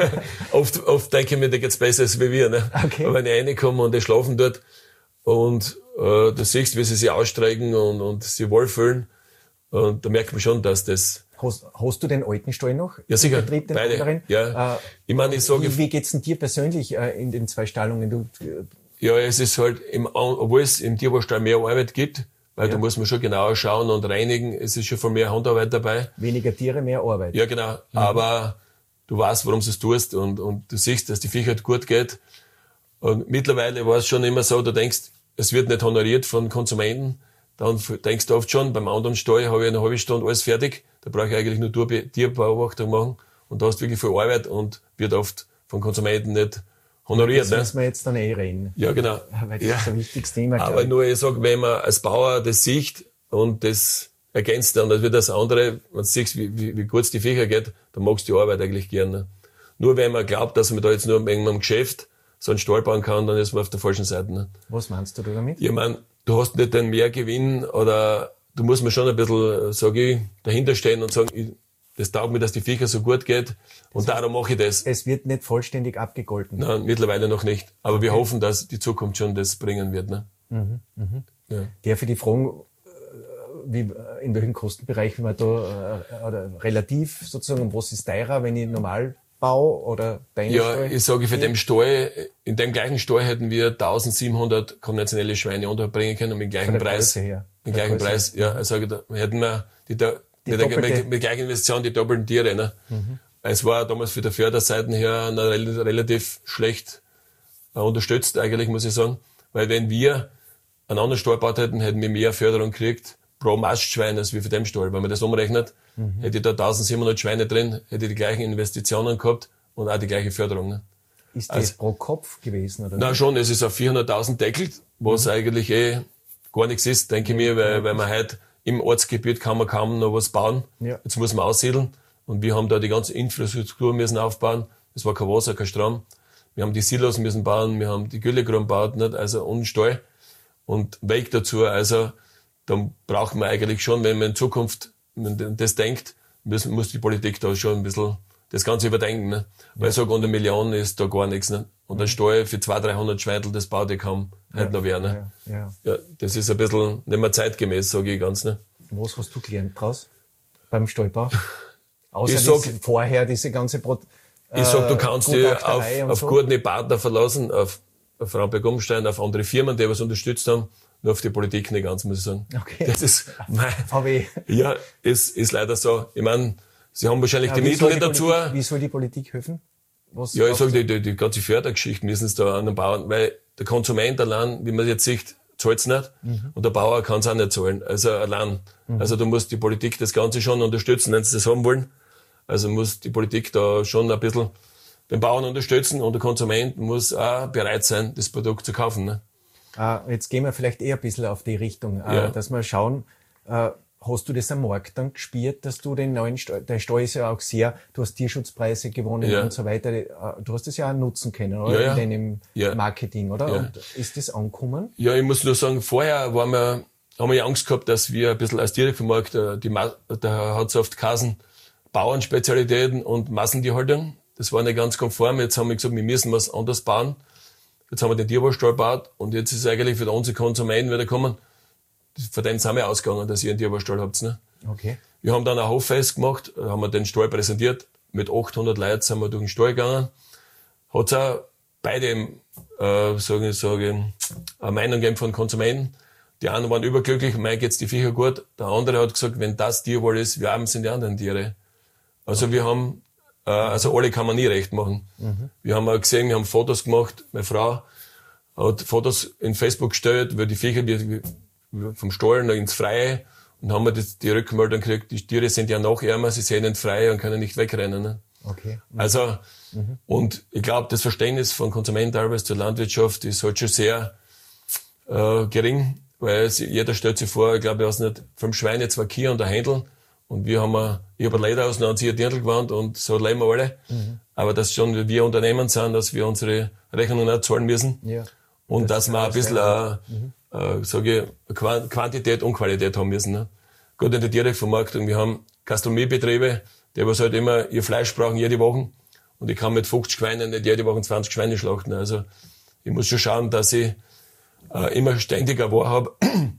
oft, oft denke ich mir, da geht's besser als wie wir, ne? Okay. Aber wenn ich reinkomme und die schlafen dort und äh, du siehst, wie sie sich ausstrecken und, und sich wohlfühlen, und da merkt man schon, dass das... Hast, hast du den alten Stall noch? Ja, sicher. Den Betrieb, den beide. anderen? Ja. Äh, ich meine, ich sage... Wie, wie geht's denn dir persönlich äh, in den zwei Stallungen? Du, ja, es ist halt, im, obwohl es im Tierwohlstall mehr Arbeit gibt, weil ja. da muss man schon genauer schauen und reinigen, es ist schon von mehr Handarbeit dabei. Weniger Tiere, mehr Arbeit. Ja, genau. Mhm. Aber du weißt, warum du es tust und, und du siehst, dass die Viecher gut geht. Und mittlerweile war es schon immer so, du denkst, es wird nicht honoriert von Konsumenten. Dann denkst du oft schon, beim anderen Stall habe ich eine halbe Stunde alles fertig. Da brauche ich eigentlich nur Tierbeobachtung machen. Und da hast du wirklich viel Arbeit und wird oft von Konsumenten nicht honoriert. Das ne? müssen wir jetzt dann eh reden. Ja, genau. Weil das ja. ist ein wichtiges Thema. Aber nur, ich sage, wenn man als Bauer das sieht und das ergänzt dann, das wird das andere, wenn du siehst, wie, wie, wie gut es die Viecher geht, dann magst du die Arbeit eigentlich gerne. Nur wenn man glaubt, dass man da jetzt nur wegen einem Geschäft so einen Stall bauen kann, dann ist man auf der falschen Seite. Ne? Was meinst du damit? Ich meine, du hast nicht den Mehrgewinn oder du musst mir schon ein bisschen, sage ich, dahinter stehen und sagen, ich, das taugt mir, dass die Viecher so gut geht und das darum mache ich das. Es wird nicht vollständig abgegolten. Nein, mittlerweile noch nicht. Aber okay. wir hoffen, dass die Zukunft schon das bringen wird. Ne? Mhm, mhm. Ja. Darf ich die fragen, wie, in welchen Kostenbereichen man da äh, oder relativ sozusagen, was ist teurer, wenn ich normal baue oder deine Ja, Stall? ich sage, für den Stall, in dem gleichen Stall hätten wir eintausendsiebenhundert konventionelle Schweine unterbringen können und mit gleichem Preis. Her. Mit gleichem Preis, ja. Also hätten wir die, die, die mit, mit, mit gleicher Investition die doppelten Tiere. Ne? Mhm. Es war damals für die Förderseiten her relativ schlecht äh, unterstützt, eigentlich, muss ich sagen. Weil wenn wir einen anderen Stall gebaut hätten, hätten wir mehr Förderung gekriegt pro Mastschwein als wie für den Stall. Wenn man das umrechnet, mhm. hätte ich da eintausendsiebenhundert Schweine drin, hätte ich die gleichen Investitionen gehabt und auch die gleiche Förderung. Ne? Ist das also, pro Kopf gewesen? Oder? Nein, schon. Es ist auf vierhunderttausend deckelt, was mhm. eigentlich eh gar nichts ist, denke ich mir, weil, weil man halt im Ortsgebiet kann man kaum noch was bauen. Ja. Jetzt muss man aussiedeln. Und wir haben da die ganze Infrastruktur müssen aufbauen. Es war kein Wasser, kein Strom. Wir haben die Silos müssen bauen, wir haben die Güllegruben gebaut, nicht? Also und Stall und Weg dazu. Also dann braucht man eigentlich schon, wenn man in Zukunft das denkt, muss, muss die Politik da schon ein bisschen das Ganze überdenken. Ne? Weil ja. ich sage, unter Millionen ist da gar nichts. Ne? Und ein Stall für zweihundert, dreihundert Schweitel, das baut ich kaum ja. halt noch wer. Ne? Ja. Ja. ja, das ist ein bisschen nicht mehr zeitgemäß, sage ich ganz. Ne? Was hast du gelernt draus beim Stallbau? Außer ich sag, diese, vorher diese ganze Brot, äh, Ich sag, du kannst dich auf, auf so. gute Partner verlassen, auf, auf Ramberg Umstein, auf andere Firmen, die was unterstützt haben, nur auf die Politik nicht ganz, muss ich sagen. Okay. Das ist mein, V W. Ja, ist, ist leider so. Ich meine, sie haben wahrscheinlich ja, die Mittel die dazu. Politik, wie soll die Politik helfen? Was ja, ich sage, die, die, die ganze Fördergeschichte müssen es da an den Bauern, weil der Konsument allein, wie man jetzt sieht, zahlt es nicht. Mhm. Und der Bauer kann es auch nicht zahlen. Also allein. Mhm. Also da muss die Politik das Ganze schon unterstützen, wenn sie das haben wollen. Also muss die Politik da schon ein bisschen den Bauern unterstützen und der Konsument muss auch bereit sein, das Produkt zu kaufen. Ne? Uh, jetzt gehen wir vielleicht eher ein bisschen auf die Richtung, uh, ja. dass wir schauen, uh, hast du das am Markt dann gespürt, dass du den neuen Stall, der Stall ist ja auch sehr, du hast Tierschutzpreise gewonnen ja. und so weiter, uh, du hast das ja auch nutzen können, oder? Ja, ja. In deinem ja. Marketing, oder? Ja. Und ist das angekommen? Ja, ich muss nur sagen, vorher waren wir, haben wir ja Angst gehabt, dass wir ein bisschen als Direktvermarkter, die, da hat es oft Kasen, Bauernspezialitäten und Massentierhaltung. Das war nicht ganz konform. Jetzt haben wir gesagt, wir müssen was anderes bauen. Jetzt haben wir den Tierwohlstall gebaut und jetzt ist es eigentlich für unsere Konsumenten wieder gekommen. Von denen sind wir ausgegangen, dass ihr einen Tierwohlstall habt. Ne? Okay. Wir haben dann ein Hoffest gemacht, haben wir den Stall präsentiert. Mit achthundert Leuten sind wir durch den Stall gegangen. Hat es auch beide, äh, sage ich, sage, eine Meinung gegeben von Konsumenten. Die einen waren überglücklich, mir geht's die Viecher gut. Der andere hat gesagt, wenn das Tierwohl ist, wie arm sind die anderen Tiere. Also okay. wir haben, äh, also alle kann man nie recht machen. Mhm. Wir haben auch gesehen, wir haben Fotos gemacht. Meine Frau hat Fotos in Facebook gestellt, weil die Viecher die, vom Stall noch ins Freie und haben wir die, die Rückmeldung gekriegt, die Tiere sind ja noch ärmer, sie sehen ins Freie und können nicht wegrennen. Ne? Okay. Mhm. Also, mhm. und ich glaube, das Verständnis von Konsumenten teilweise zur Landwirtschaft ist halt schon sehr äh, gering, weil sie, jeder stellt sich vor, ich glaube, er hat nicht fünf Schweine, zwei Kühe und ein Händel. Und wir haben, a, ich habe ein Leder aus, dann ziehe ein Dirndl gewandt und so leben wir alle. Mhm. Aber dass schon wir Unternehmen sind, dass wir unsere Rechnungen auch zahlen müssen. Ja. Und das dass wir ein bisschen, äh, mhm. äh, sage ich, Quantität und Qualität haben müssen. Ne? Gut in der Direktvermarktung. Wir haben Gastronomiebetriebe, die was halt immer ihr Fleisch brauchen jede Woche. Und ich kann mit fünfzig Schweinen nicht jede Woche zwanzig Schweine schlachten. Also ich muss schon schauen, dass ich äh, immer ständiger Ware habe.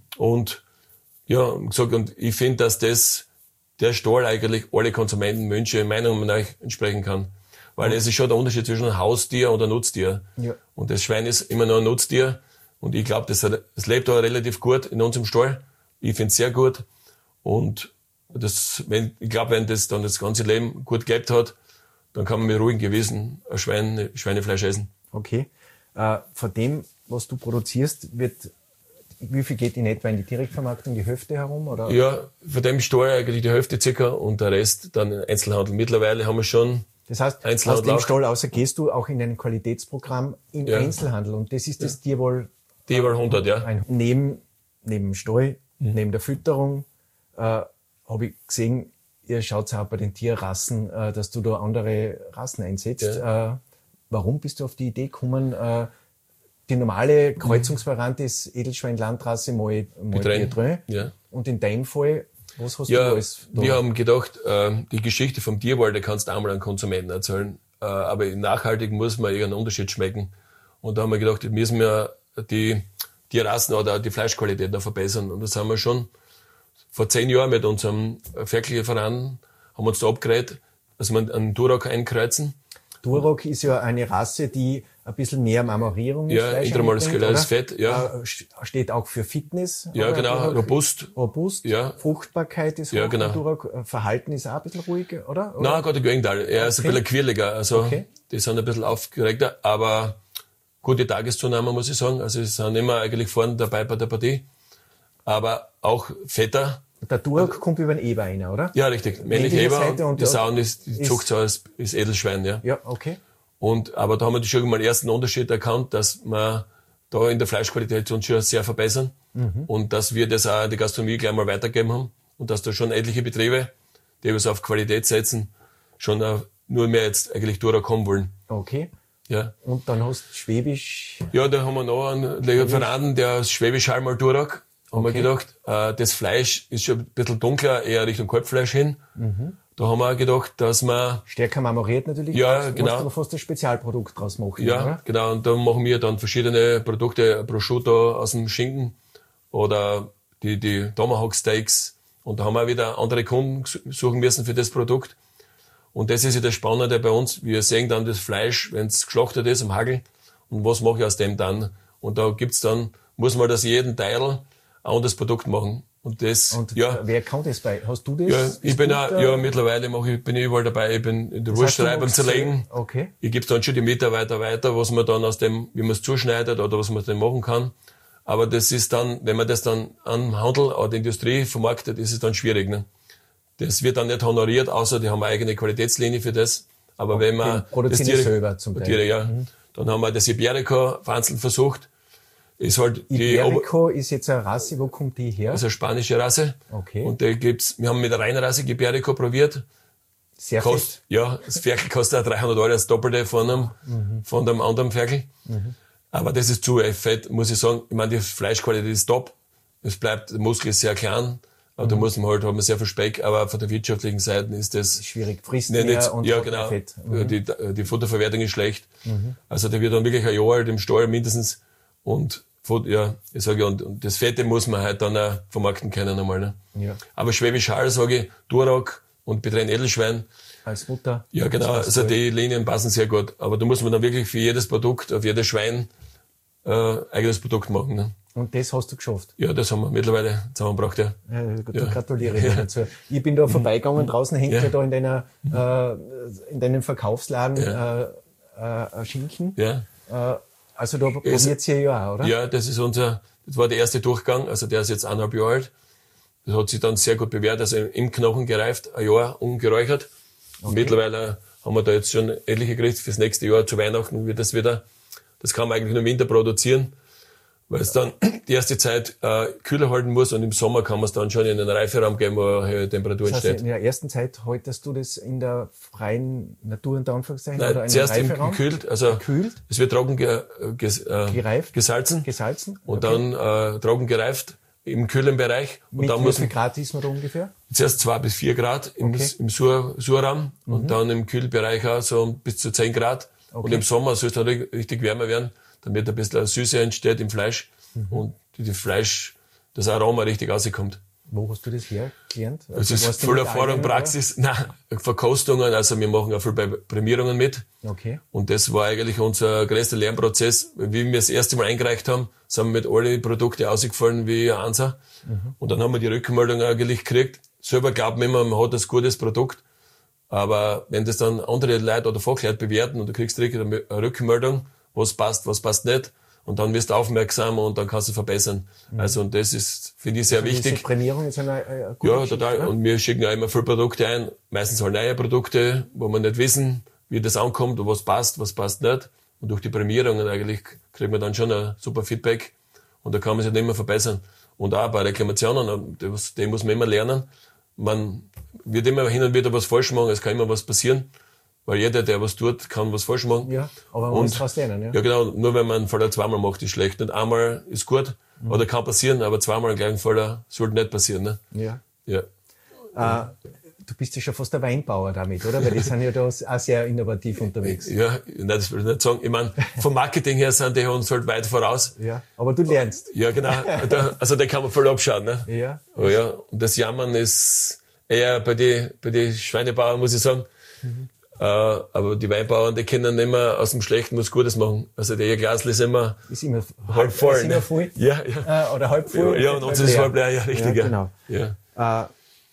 Und ja, gesagt, und ich finde, dass das der Stall eigentlich alle Konsumentenwünsche meiner Meinung nach entsprechen kann. Weil mhm. es ist schon der Unterschied zwischen einem Haustier und einem Nutztier. Ja. Und das Schwein ist immer noch ein Nutztier. Und ich glaube, das, das lebt auch relativ gut in unserem Stall. Ich finde es sehr gut. Und das, wenn, ich glaube, wenn das dann das ganze Leben gut gelebt hat, dann kann man mit ruhigem Gewissen ein Schwein, Schweinefleisch essen. Okay. Äh, von dem, was du produzierst, wird, wie viel geht in etwa in die Direktvermarktung, die Hälfte herum? Oder? Ja, von dem Steuer eigentlich die Hälfte circa und der Rest dann Einzelhandel. Mittlerweile haben wir schon Das heißt, aus dem Stall außer gehst du auch in ein Qualitätsprogramm im ja. Einzelhandel und das ist das ja. Tierwohl. Tierwohl hundert, ja. Ein, neben, neben dem Stall, mhm. neben der Fütterung, äh, habe ich gesehen, ihr schaut auch bei den Tierrassen, äh, dass du da andere Rassen einsetzt. Ja. Äh, warum bist du auf die Idee gekommen, äh, die normale Kreuzungsvariante ist Edelschwein-Landrasse mal, mal Biedrön. Ja. Und in deinem Fall, was hast ja, du alles da? Wir haben gedacht, äh, die Geschichte vom Tierwohl, die kannst du einmal an Konsumenten erzählen. Äh, aber nachhaltig muss man irgendeinen Unterschied schmecken. Und da haben wir gedacht, jetzt müssen wir die Tierrassen oder die Fleischqualität noch verbessern. Und das haben wir schon vor zehn Jahren mit unserem Ferkelverein, haben wir uns da abgeredet, dass wir einen Duroc einkreuzen. Duroc ist ja eine Rasse, die ein bisschen mehr Marmorierung ist. Ja, intramuskuläres Fett, ja. Steht auch für Fitness. Ja, genau, Duroc. robust. Robust. Ja. Fruchtbarkeit ist ja, hoch. Genau. Verhalten Verhalten ist auch ein bisschen ruhiger, oder? oder? Nein, gerade im Gegenteil. Er okay. ist ein bisschen quirliger. Also, okay. die sind ein bisschen aufgeregter, aber gute Tageszunahme, muss ich sagen. Also, sie sind immer eigentlich vorne dabei bei der Partie. Aber auch fetter. Der Duroc kommt über den Eber rein, oder? Ja, richtig. Männliche Eber. Und die Sauen ist, die Zuchtsau ist, ist Edelschwein, ja. Ja, okay. Und, aber da haben wir schon mal den ersten Unterschied erkannt, dass wir da in der Fleischqualität uns schon sehr verbessern. Mhm. Und dass wir das auch in die Gastronomie gleich mal weitergeben haben. Und dass da schon etliche Betriebe, die was auf Qualität setzen, schon nur mehr jetzt eigentlich Duroc kommen wollen. Okay. Ja. Und dann hast du Schwäbisch. Ja, da haben wir noch einen Lieferanten, der aus Schwäbisch Hall Duroc. Haben okay. wir gedacht, äh, das Fleisch ist schon ein bisschen dunkler, eher Richtung Kalbfleisch hin. Mhm. Da haben wir gedacht, dass wir... Stärker marmoriert natürlich. Ja, du genau. musst aber fast ein Spezialprodukt draus machen, Ja, oder? genau. Und da machen wir dann verschiedene Produkte, Prosciutto aus dem Schinken oder die, die Tomahawk Steaks. Und da haben wir wieder andere Kunden suchen müssen für das Produkt. Und das ist ja das Spannende bei uns. Wir sehen dann das Fleisch, wenn es geschlachtet ist am Hagel. Und was mache ich aus dem dann? Und da gibt's dann, muss man das jeden Teil ein anderes Produkt machen. Und das, und ja. Wer kann das bei? Hast du das? Ja, ich bin auch, ja, mittlerweile mache ich, bin ich überall dabei. Ich bin in der Wurstschrei beim Zerlegen. Okay. Ich gebe dann schon die Mitarbeiter weiter, was man dann aus dem, wie man es zuschneidet oder was man dann machen kann. Aber das ist dann, wenn man das dann am Handel oder der Industrie vermarktet, ist es dann schwierig, ne? Das wird dann nicht honoriert, außer die haben eine eigene Qualitätslinie für das. Aber okay. wenn man, produzieren das Tiere, selber zum Teil. Tiere, ja. Mhm. Dann haben wir das Iberico vereinzelt versucht. Ist halt die Iberico ist jetzt eine Rasse, wo kommt die her? Das ist eine spanische Rasse. Okay. Und da gibt's, wir haben mit der Reinrasse Iberico probiert. Sehr Kost, fett. Ja, das Ferkel kostet auch dreihundert Euro, das Doppelte von einem, mhm. von dem anderen Ferkel. Mhm. Aber das ist zu fett, muss ich sagen. Ich meine, die Fleischqualität ist top. Es bleibt, der Muskel ist sehr klein. Aber mhm. da muss man halt, hat man sehr viel Speck, aber von der wirtschaftlichen Seite ist das schwierig, frisst nicht, mehr nicht, und ja, genau. Fett. Mhm. Die, die Futterverwertung ist schlecht. Mhm. Also der wird dann wirklich ein Jahr alt im Stall mindestens. Und ja, ich sage, und, und das Fette muss man halt dann auch vermarkten können einmal. Ne? Ja. Aber Schwäbisch Hall, sage ich, Duroc und Biedrön Edelschwein. Als Mutter. Ja, genau. Also gut. Die Linien passen sehr gut. Aber da muss man dann wirklich für jedes Produkt, auf jedes Schwein, äh, eigenes Produkt machen. Ne? Und das hast du geschafft? Ja, das haben wir mittlerweile zusammengebracht, ja. Ja, ja. Gratuliere dir dazu. Ich bin da vorbeigegangen, draußen hängt ja, ja da in deiner, äh, in deinem Verkaufsladen, ja. äh, äh, Schinken. Ja. Äh, Also da probiert's ihr ja auch, oder? Ja, das ist unser, das war der erste Durchgang, also der ist jetzt eineinhalb Jahre alt. Das hat sich dann sehr gut bewährt, also im Knochen gereift, ein Jahr ungeräuchert. Okay. Und mittlerweile haben wir da jetzt schon etliche gekriegt fürs nächste Jahr zu Weihnachten wird das wieder. Das kann man eigentlich nur im Winter produzieren. weil es dann die erste Zeit äh, kühler halten muss und im Sommer kann man es dann schon in den Reiferaum geben, wo eine höhere Temperatur Das heißt, entsteht. in der ersten Zeit haltest du das in der freien Natur unter Anführungszeichen Nein, oder in zuerst einem im Reiferaum? gekühlt, also Gekühlt? es wird trocken ge, ges, äh, Gereift? gesalzen Gesalzen? und Okay. dann äh, trocken gereift im kühlen Bereich. Und Mit dann wie muss viel man Grad ist man da ungefähr? zuerst zwei bis vier Grad im, Okay. im Sur, Surraum und dann im Kühlbereich auch so bis zu zehn Grad. Und im Sommer soll es dann ri- richtig wärmer werden, damit ein bisschen Süße entsteht im Fleisch und die, die Fleisch, das Aroma richtig rauskommt. Wo hast du das hergelernt? Es ist warst du voll in Erfahrung, Italien, oder? Praxis, nein, Verkostungen, also wir machen auch viel bei Prämierungen mit. Okay. Und das war eigentlich unser größter Lernprozess. Wie wir das erste Mal eingereicht haben, sind wir mit allen Produkten ausgefallen wie ein Einser. Mhm. Und dann haben wir die Rückmeldung eigentlich gekriegt. Selber glaubt man immer, man hat ein gutes Produkt. Aber wenn das dann andere Leute oder Fachleute bewerten und du kriegst direkt eine Rückmeldung, was passt, was passt nicht, und dann wirst du aufmerksam und dann kannst du verbessern. Mhm. Also, und das ist, finde ich, sehr Also wichtig. diese Prämierung ist eine, eine gute Ja, Geschichte, total. oder? Und wir schicken ja immer viele Produkte ein, meistens halt neue Produkte, wo wir nicht wissen, wie das ankommt und was passt, was passt nicht. Und durch die Prämierungen eigentlich kriegt man dann schon ein super Feedback und da kann man sich nicht mehr verbessern. Und auch bei Reklamationen, das, dem muss man immer lernen. Man wird immer hin und wieder was falsch machen, es kann immer was passieren, weil jeder, der was tut, kann was falsch machen. Ja, aber man muss was lernen, ja. Ja, genau. Nur wenn man einen Fehler zweimal macht, ist schlecht. Nicht einmal ist gut, mhm. oder kann passieren, aber zweimal einen gleichen Fehler sollte nicht passieren, ne? Ja. Ja. Äh, du bist ja schon fast der Weinbauer damit, oder? Weil die sind ja da auch sehr innovativ unterwegs. Ja, nein, das will ich nicht sagen. Ich meine, vom Marketing her sind die uns halt weit voraus. Ja. Aber du lernst. Ja, genau. Da, also da kann man voll abschauen, ne? Ja. Oh, ja. Und das Jammern ist eher bei den bei die Schweinebauern, muss ich sagen. Mhm. Äh, aber die Weinbauern, die können immer aus dem Schlechten was Gutes machen. Also der ihr Glasl ist immer, Ist immer halb voll. Ist immer Ne? voll. Ja, ja. Äh, oder halb voll. Ja, ja, und uns ist halb leer, ja, richtig. Ja, genau. Ja. Äh,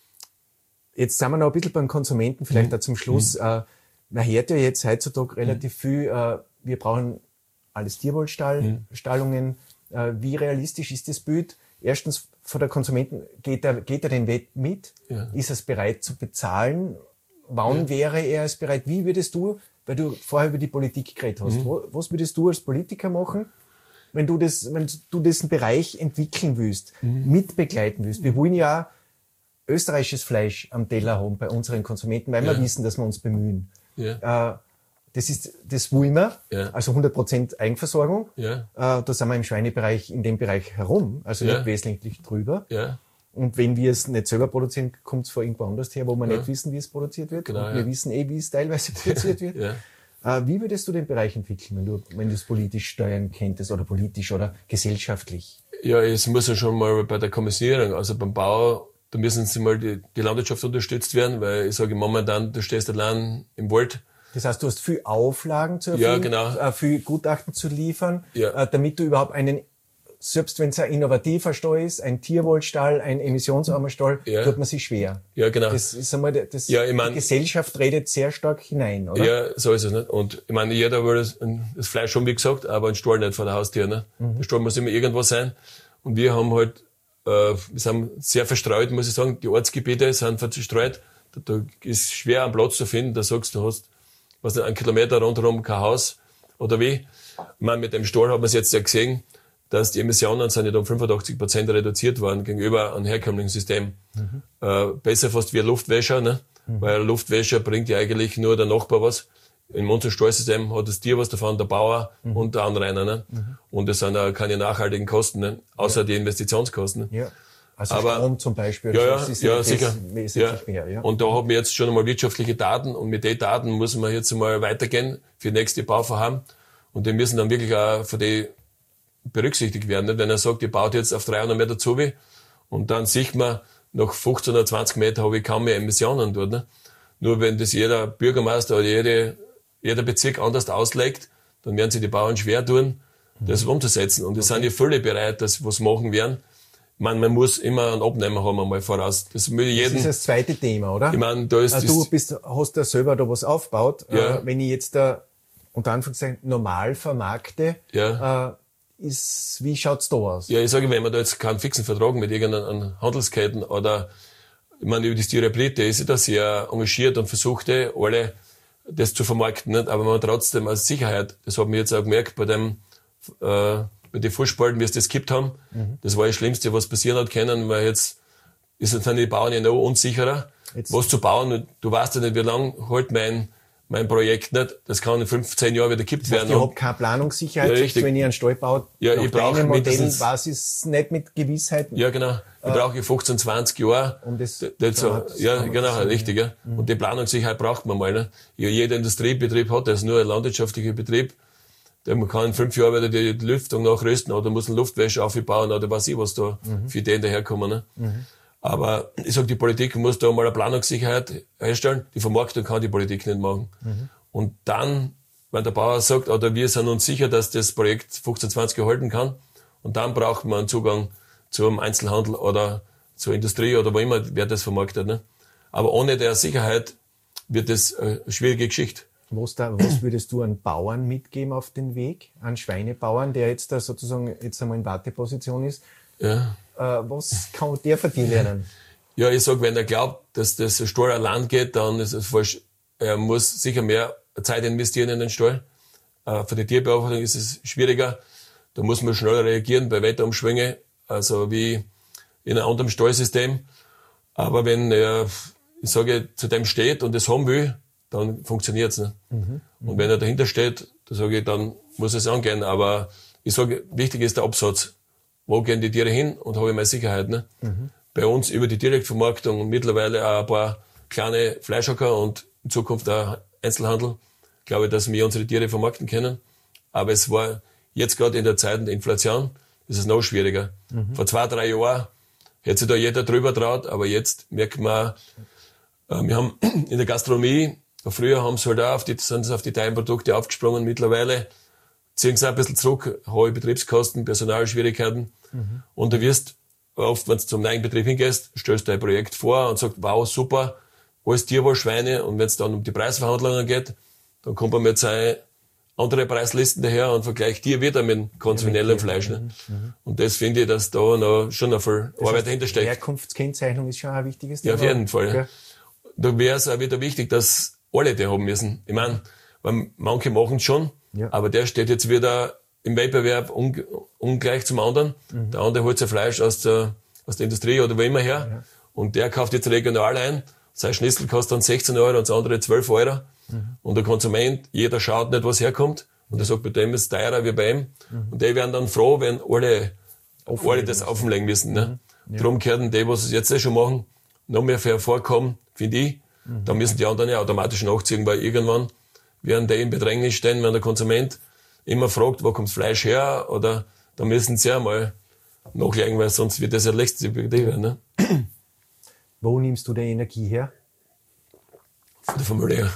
jetzt sind wir noch ein bisschen beim Konsumenten, vielleicht Mhm. auch zum Schluss. Mhm. Äh, man hört ja jetzt heutzutage relativ viel, äh, wir brauchen alles Tierwohlstallungen. Mhm. Äh, wie realistisch ist das Bild? Erstens, von der Konsumenten, geht er, geht er den Wett mit? Ja. Ist er es bereit zu bezahlen? Wann ja. wäre er es bereit? Wie würdest du, weil du vorher über die Politik geredet hast, mhm. wo, was würdest du als Politiker machen, wenn du das, wenn du diesen Bereich entwickeln willst, mhm. mitbegleiten willst? Wir wollen ja österreichisches Fleisch am Teller haben bei unseren Konsumenten, weil ja. wir wissen, dass wir uns bemühen. Ja. Äh, das ist, das wollen wir, ja. also hundert Prozent Eigenversorgung. Ja. Äh, da sind wir im Schweinebereich, in dem Bereich herum, also ja. nicht wesentlich drüber. Ja. Und wenn wir es nicht selber produzieren, kommt es von irgendwo anders her, wo wir ja. nicht wissen, wie es produziert wird. Genau, und wir ja. wissen eh, wie es teilweise produziert wird. Ja. Äh, wie würdest du den Bereich entwickeln, wenn du, wenn du es politisch steuern könntest oder politisch oder gesellschaftlich? Ja, es muss ja schon mal bei der Kommissionierung, also beim Bau, da müssen sie mal die, die Landwirtschaft unterstützt werden, weil ich sage momentan, du stehst allein im Wald. Das heißt, du hast viel Auflagen zu erfüllen, ja, genau. äh, viel Gutachten zu liefern, ja. äh, damit du überhaupt einen, selbst wenn es ein innovativer Stall ist, ein Tierwohlstall, ein emissionsarmer Stall, ja. tut man sich schwer. Ja, genau. Das ist einmal, das, ja, ich mein, die Gesellschaft redet sehr stark hinein, oder? Ja, so ist es nicht. Und ich meine, jeder will das, das Fleisch schon, wie gesagt, aber ein Stall nicht vor der Haustür. Ne? Mhm. Der Stall muss immer irgendwo sein. Und wir haben halt, äh, wir sind sehr verstreut, muss ich sagen. Die Ortsgebiete sind verstreut. Da, da ist schwer einen Platz zu finden. Da sagst du, du hast, was nicht, einen Kilometer rundherum kein Haus oder wie. Ich meine, mit dem Stall hat man es jetzt ja gesehen, dass die Emissionen sind ja um fünfundachtzig Prozent reduziert worden gegenüber einem herkömmlichen System. Mhm. Äh, besser fast wie ein Luftwäscher, ne? Mhm. Weil ein Luftwäscher bringt ja eigentlich nur der Nachbar was. In unserem Stallsystem hat das Tier was davon, der Bauer mhm. und der Anrainer. Ne? Mhm. Und das sind auch keine nachhaltigen Kosten, ne? Außer ja. die Investitionskosten. Ne? Ja. Also aber, Strom zum Beispiel. Ja, ja, das ist ja sicher. Ja. Mehr, ja. Und da haben wir jetzt schon einmal wirtschaftliche Daten und mit den Daten muss man jetzt einmal weitergehen für nächste Bauvorhaben. Und die müssen dann wirklich auch von den berücksichtigt werden. Nicht? Wenn er sagt, ich baue jetzt auf dreihundert Meter zu und dann sieht man, nach fünfzehn oder zwanzig Meter habe ich kaum mehr Emissionen dort. Ne? Nur wenn das jeder Bürgermeister oder jede, jeder Bezirk anders auslegt, dann werden sich die Bauern schwer tun, das mhm. umzusetzen. Und es okay. sind ja viele bereit, dass was machen werden. Man, man muss immer einen Abnehmer haben einmal voraus. Das, will jeden, das ist das zweite Thema, oder? Ich meine, da ist also du bist, hast da selber da was aufgebaut. Ja. Äh, wenn ich jetzt da unter Anführungszeichen normal vermarkte, ja. äh, ist, wie schaut's da aus? Ja, ich sage, wenn man da jetzt keinen fixen Vertrag mit irgendeinen Handelsketten oder, ich meine, über die Styreplit, ist ja da sehr engagiert und versucht, alle das zu vermarkten, nicht? Aber man hat trotzdem als Sicherheit, das haben wir jetzt auch gemerkt bei dem, äh, bei den Fußspalten, wie sie das gekippt haben. Mhm. Das war das Schlimmste, was passieren hat können, weil jetzt ist sind die Bauern ja noch unsicherer. Jetzt. Was zu bauen, du weißt ja nicht, wie lange halt mein, mein Projekt nicht. Das kann in fünfzehn Jahren wieder gekippt das heißt, werden. Ich habe keine Planungssicherheit, ja, selbst wenn ich einen Stall baue. Ja, ich brauche Modellen, was ist nicht mit Gewissheit. Ja, genau. Ich äh, brauche fünfzehn, zwanzig Jahre. Um das, das so, ja, genau, so, richtig, ja. Mhm. Und die Planungssicherheit braucht man mal, ne? Ja, jeder Industriebetrieb hat das, nur ein landwirtschaftlicher Betrieb. Der man kann in fünf Jahren wieder die Lüftung nachrüsten oder muss eine Luftwäsche aufbauen oder weiß ich, was da mhm. für den daherkommen, ne? Mhm. Aber ich sag, die Politik muss da mal eine Planungssicherheit herstellen. Die Vermarktung kann die Politik nicht machen. Mhm. Und dann, wenn der Bauer sagt, oder wir sind uns sicher, dass das Projekt fünfzehn, zwanzig Jahre halten kann, und dann braucht man einen Zugang zum Einzelhandel oder zur Industrie oder wo immer wird das vermarktet. Ne? Aber ohne der Sicherheit wird das eine schwierige Geschichte. Was, da, was würdest du an Bauern mitgeben auf den Weg? An Schweinebauern, der jetzt da sozusagen jetzt einmal in Warteposition ist? Ja. Was kann der von dir lernen? Ja, ich sag, wenn er glaubt, dass das Stall allein geht, dann ist es falsch. Er muss sicher mehr Zeit investieren in den Stall. Für die Tierbeobachtung ist es schwieriger. Da muss man schneller reagieren bei Wetterumschwüngen, also wie in einem anderen Stallsystem. Aber wenn er, ich sage, zu dem steht und das haben will, dann funktioniert's nicht. Mhm. Und wenn er dahinter steht, dann sage ich, dann muss es angehen. Aber ich sage, wichtig ist der Absatz. Wo gehen die Tiere hin und habe ich meine Sicherheit. Ne? Mhm. Bei uns über die Direktvermarktung und mittlerweile auch ein paar kleine Fleischhocker und in Zukunft auch Einzelhandel, glaube ich, dass wir unsere Tiere vermarkten können. Aber es war jetzt gerade in der Zeit der Inflation, ist es noch schwieriger. Mhm. Vor zwei, drei Jahren hätte sich da jeder drüber traut, aber jetzt merkt man, äh, wir haben in der Gastronomie, früher haben sie halt auch auf die, sind sie auf die Teilprodukte aufgesprungen, mittlerweile ziehen sie auch ein bisschen zurück, hohe Betriebskosten, Personalschwierigkeiten. Mhm. Und du wirst oft, wenn du zum neuen Betrieb hingehst, stellst du ein Projekt vor und sagst, wow, super, alles Tierwohl, Schweine. Und wenn es dann um die Preisverhandlungen geht, dann kommt man mit seinen anderen Preislisten daher und vergleicht die wieder mit konventionellem ja, Fleisch. Ne? Mhm. Und das finde ich, dass da noch schon noch viel das Arbeit heißt, dahinter steckt. Herkunftskennzeichnung ist schon ein wichtiges Thema. Ja, auf jeden Fall. Okay. Ja. Da wäre es auch wieder wichtig, dass alle die haben müssen. Ich meine, manche machen es schon, ja. aber der steht jetzt wieder im Wettbewerb un, ungleich zum anderen. Mhm. Der andere holt sein Fleisch aus der, aus der Industrie oder wo immer her. Ja. Und der kauft jetzt regional ein. Sein Schnitzel kostet dann sechzehn Euro und das andere zwölf Euro. Mhm. Und der Konsument, jeder schaut nicht, was herkommt. Und er sagt, bei dem ist es teurer wie bei ihm. Mhm. Und die werden dann froh, wenn alle, alle das offenlegen müssen. Ne? Mhm. Ja. Darum gehören die, was es jetzt eh schon machen, noch mehr für Vorkommen, finde ich. Mhm. Da müssen die anderen ja automatisch nachziehen, weil irgendwann werden die in Bedrängnis stehen, wenn der Konsument immer fragt, wo kommt das Fleisch her, oder da müssen sie ja mal nachlegen, weil sonst wird das ja letzte Betrieb. Ne? Wo nimmst du die Energie her? Von der Familie.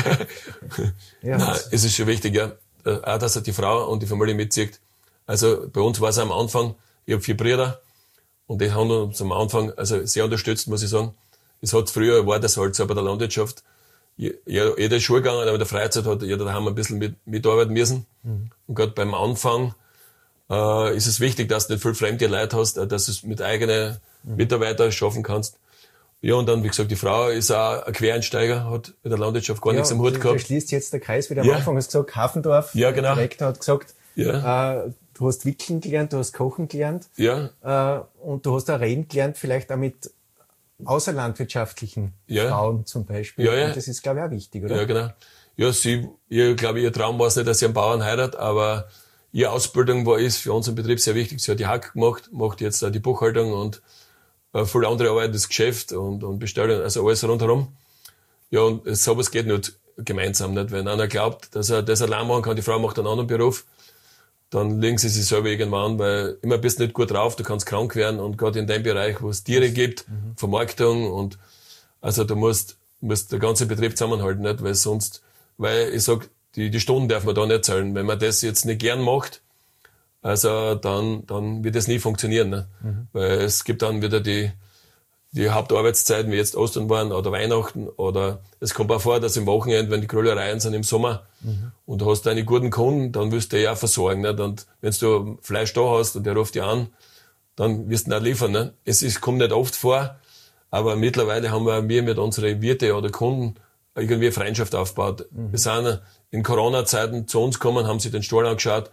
Ja. Nein, es ist schon wichtig, ja. Auch, dass er die Frau und die Familie mitzieht. Also bei uns war es am Anfang, ich habe vier Brüder und die haben uns am Anfang also sehr unterstützt, muss ich sagen. Es hat früher, war das halt so bei der Landwirtschaft, jeder ist Schule gegangen, aber in der Freizeit hat jeder daheim ein bisschen mit, mitarbeiten müssen. Mhm. Und gerade beim Anfang äh, ist es wichtig, dass du nicht viel fremde Leute hast, dass du es mit eigenen mhm. Mitarbeitern schaffen kannst. Ja, und dann, wie gesagt, die Frau ist auch ein Quereinsteiger, hat mit der Landwirtschaft gar ja, nichts am Hut gehabt. Du schließt jetzt der Kreis wieder am ja. Anfang, hast gesagt, Hafendorf, ja, genau. Der Direktor hat gesagt, ja. äh, du hast Wickeln gelernt, du hast Kochen gelernt ja. äh, und du hast auch Reden gelernt, vielleicht auch mit außerlandwirtschaftlichen ja. Frauen zum Beispiel. Ja, ja. Und das ist, glaube ich, auch wichtig, oder? Ja, genau. Ja, sie, ich glaube, ihr Traum war es nicht, dass sie einen Bauern heiratet, aber ihre Ausbildung war, ist für unseren Betrieb sehr wichtig. Sie hat die Hack gemacht, macht jetzt auch die Buchhaltung und äh, viele andere Arbeit, das Geschäft und, und Bestellung, also alles rundherum. Ja, und sowas geht nicht gemeinsam, nicht? Wenn einer glaubt, dass er das allein machen kann, die Frau macht einen anderen Beruf, dann legen sie sich selber irgendwann, weil immer bist du nicht gut drauf, du kannst krank werden und gerade in dem Bereich, wo es Tiere gibt, mhm. Vermarktung und also du musst, musst der ganze Betrieb zusammenhalten, nicht? Weil sonst, weil ich sag, die, die Stunden darf man da nicht zahlen. Wenn man das jetzt nicht gern macht, also dann, dann wird das nie funktionieren, ne? Mhm. Weil es gibt dann wieder die, die Hauptarbeitszeiten, wie jetzt Ostern waren oder Weihnachten oder es kommt auch vor, dass im Wochenende, wenn die Gröllereien sind im Sommer mhm. und du hast deine guten Kunden, dann wirst du ja auch versorgen, nicht? Und wenn du Fleisch da hast und der ruft dich an, dann wirst du ihn auch liefern, ne? Es ist, kommt nicht oft vor, aber mittlerweile haben wir, wir mit unseren Wirte oder Kunden irgendwie Freundschaft aufgebaut. Mhm. Wir sind in Corona-Zeiten zu uns gekommen, haben sich den Stall angeschaut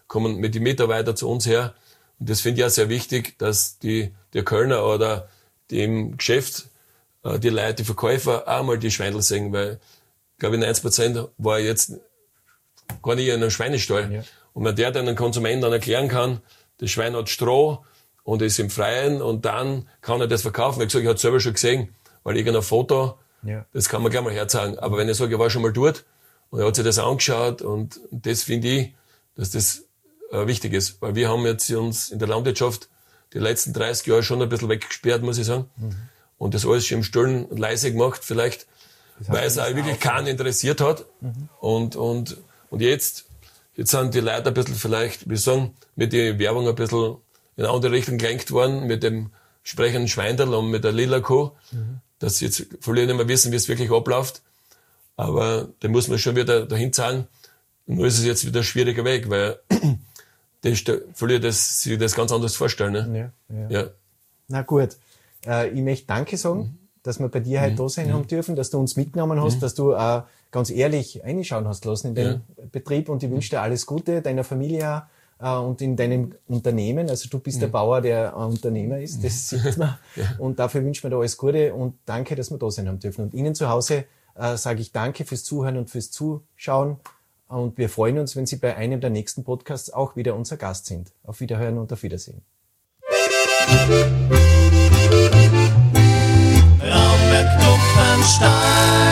kommen mit den Mitarbeitern zu uns her. Und das finde ich auch sehr wichtig, dass die, die Kölner oder die im Geschäft, äh, die Leute, die Verkäufer auch mal die Schweindel sehen, weil, glaube ich, neunzig Prozent war jetzt gar nicht in einem Schweinestall. Ja. Und wenn der dann den Konsumenten dann erklären kann, das Schwein hat Stroh und ist im Freien und dann kann er das verkaufen. Wie gesagt, ich habe es selber schon gesehen, weil irgendein Foto, ja. das kann man gleich mal herzeigen. Aber wenn ich sage, ich war schon mal dort und er hat sich das angeschaut und das finde ich, dass das äh, wichtig ist. Weil wir haben jetzt uns in der Landwirtschaft die letzten dreißig Jahre schon ein bisschen weggesperrt, muss ich sagen. Mhm. Und das alles schon im Stillen leise gemacht, vielleicht, weil es auch wirklich keinen interessiert hat. Mhm. Und, und, und jetzt, jetzt sind die Leute ein bisschen vielleicht, wie sagen, mit der Werbung ein bisschen in eine andere Richtung gelenkt worden, mit dem sprechenden Schweindel und mit der lila Kuh, mhm. dass jetzt viele nicht mehr wissen, wie es wirklich abläuft. Aber da muss man schon wieder dahin sagen, nur ist es jetzt wieder ein schwieriger Weg, weil das, viele das, sich das ganz anders vorstellen. Ne? Ja, ja. Ja. Na gut, äh, ich möchte Danke sagen, mhm. dass wir bei dir heute mhm. da sein mhm. haben dürfen, dass du uns mitgenommen hast, mhm. dass du äh, ganz ehrlich reinschauen hast lassen in den ja. Betrieb und ich wünsche dir alles Gute, deiner Familie äh, und in deinem Unternehmen. Also du bist mhm. der Bauer, der ein Unternehmer ist, das sieht man. Ja. Und dafür wünschen wir dir alles Gute und danke, dass wir da sein haben dürfen. Und Ihnen zu Hause äh, sage ich danke fürs Zuhören und fürs Zuschauen. Und wir freuen uns, wenn Sie bei einem der nächsten Podcasts auch wieder unser Gast sind. Auf Wiederhören und auf Wiedersehen. Raumberg Klumpenstein.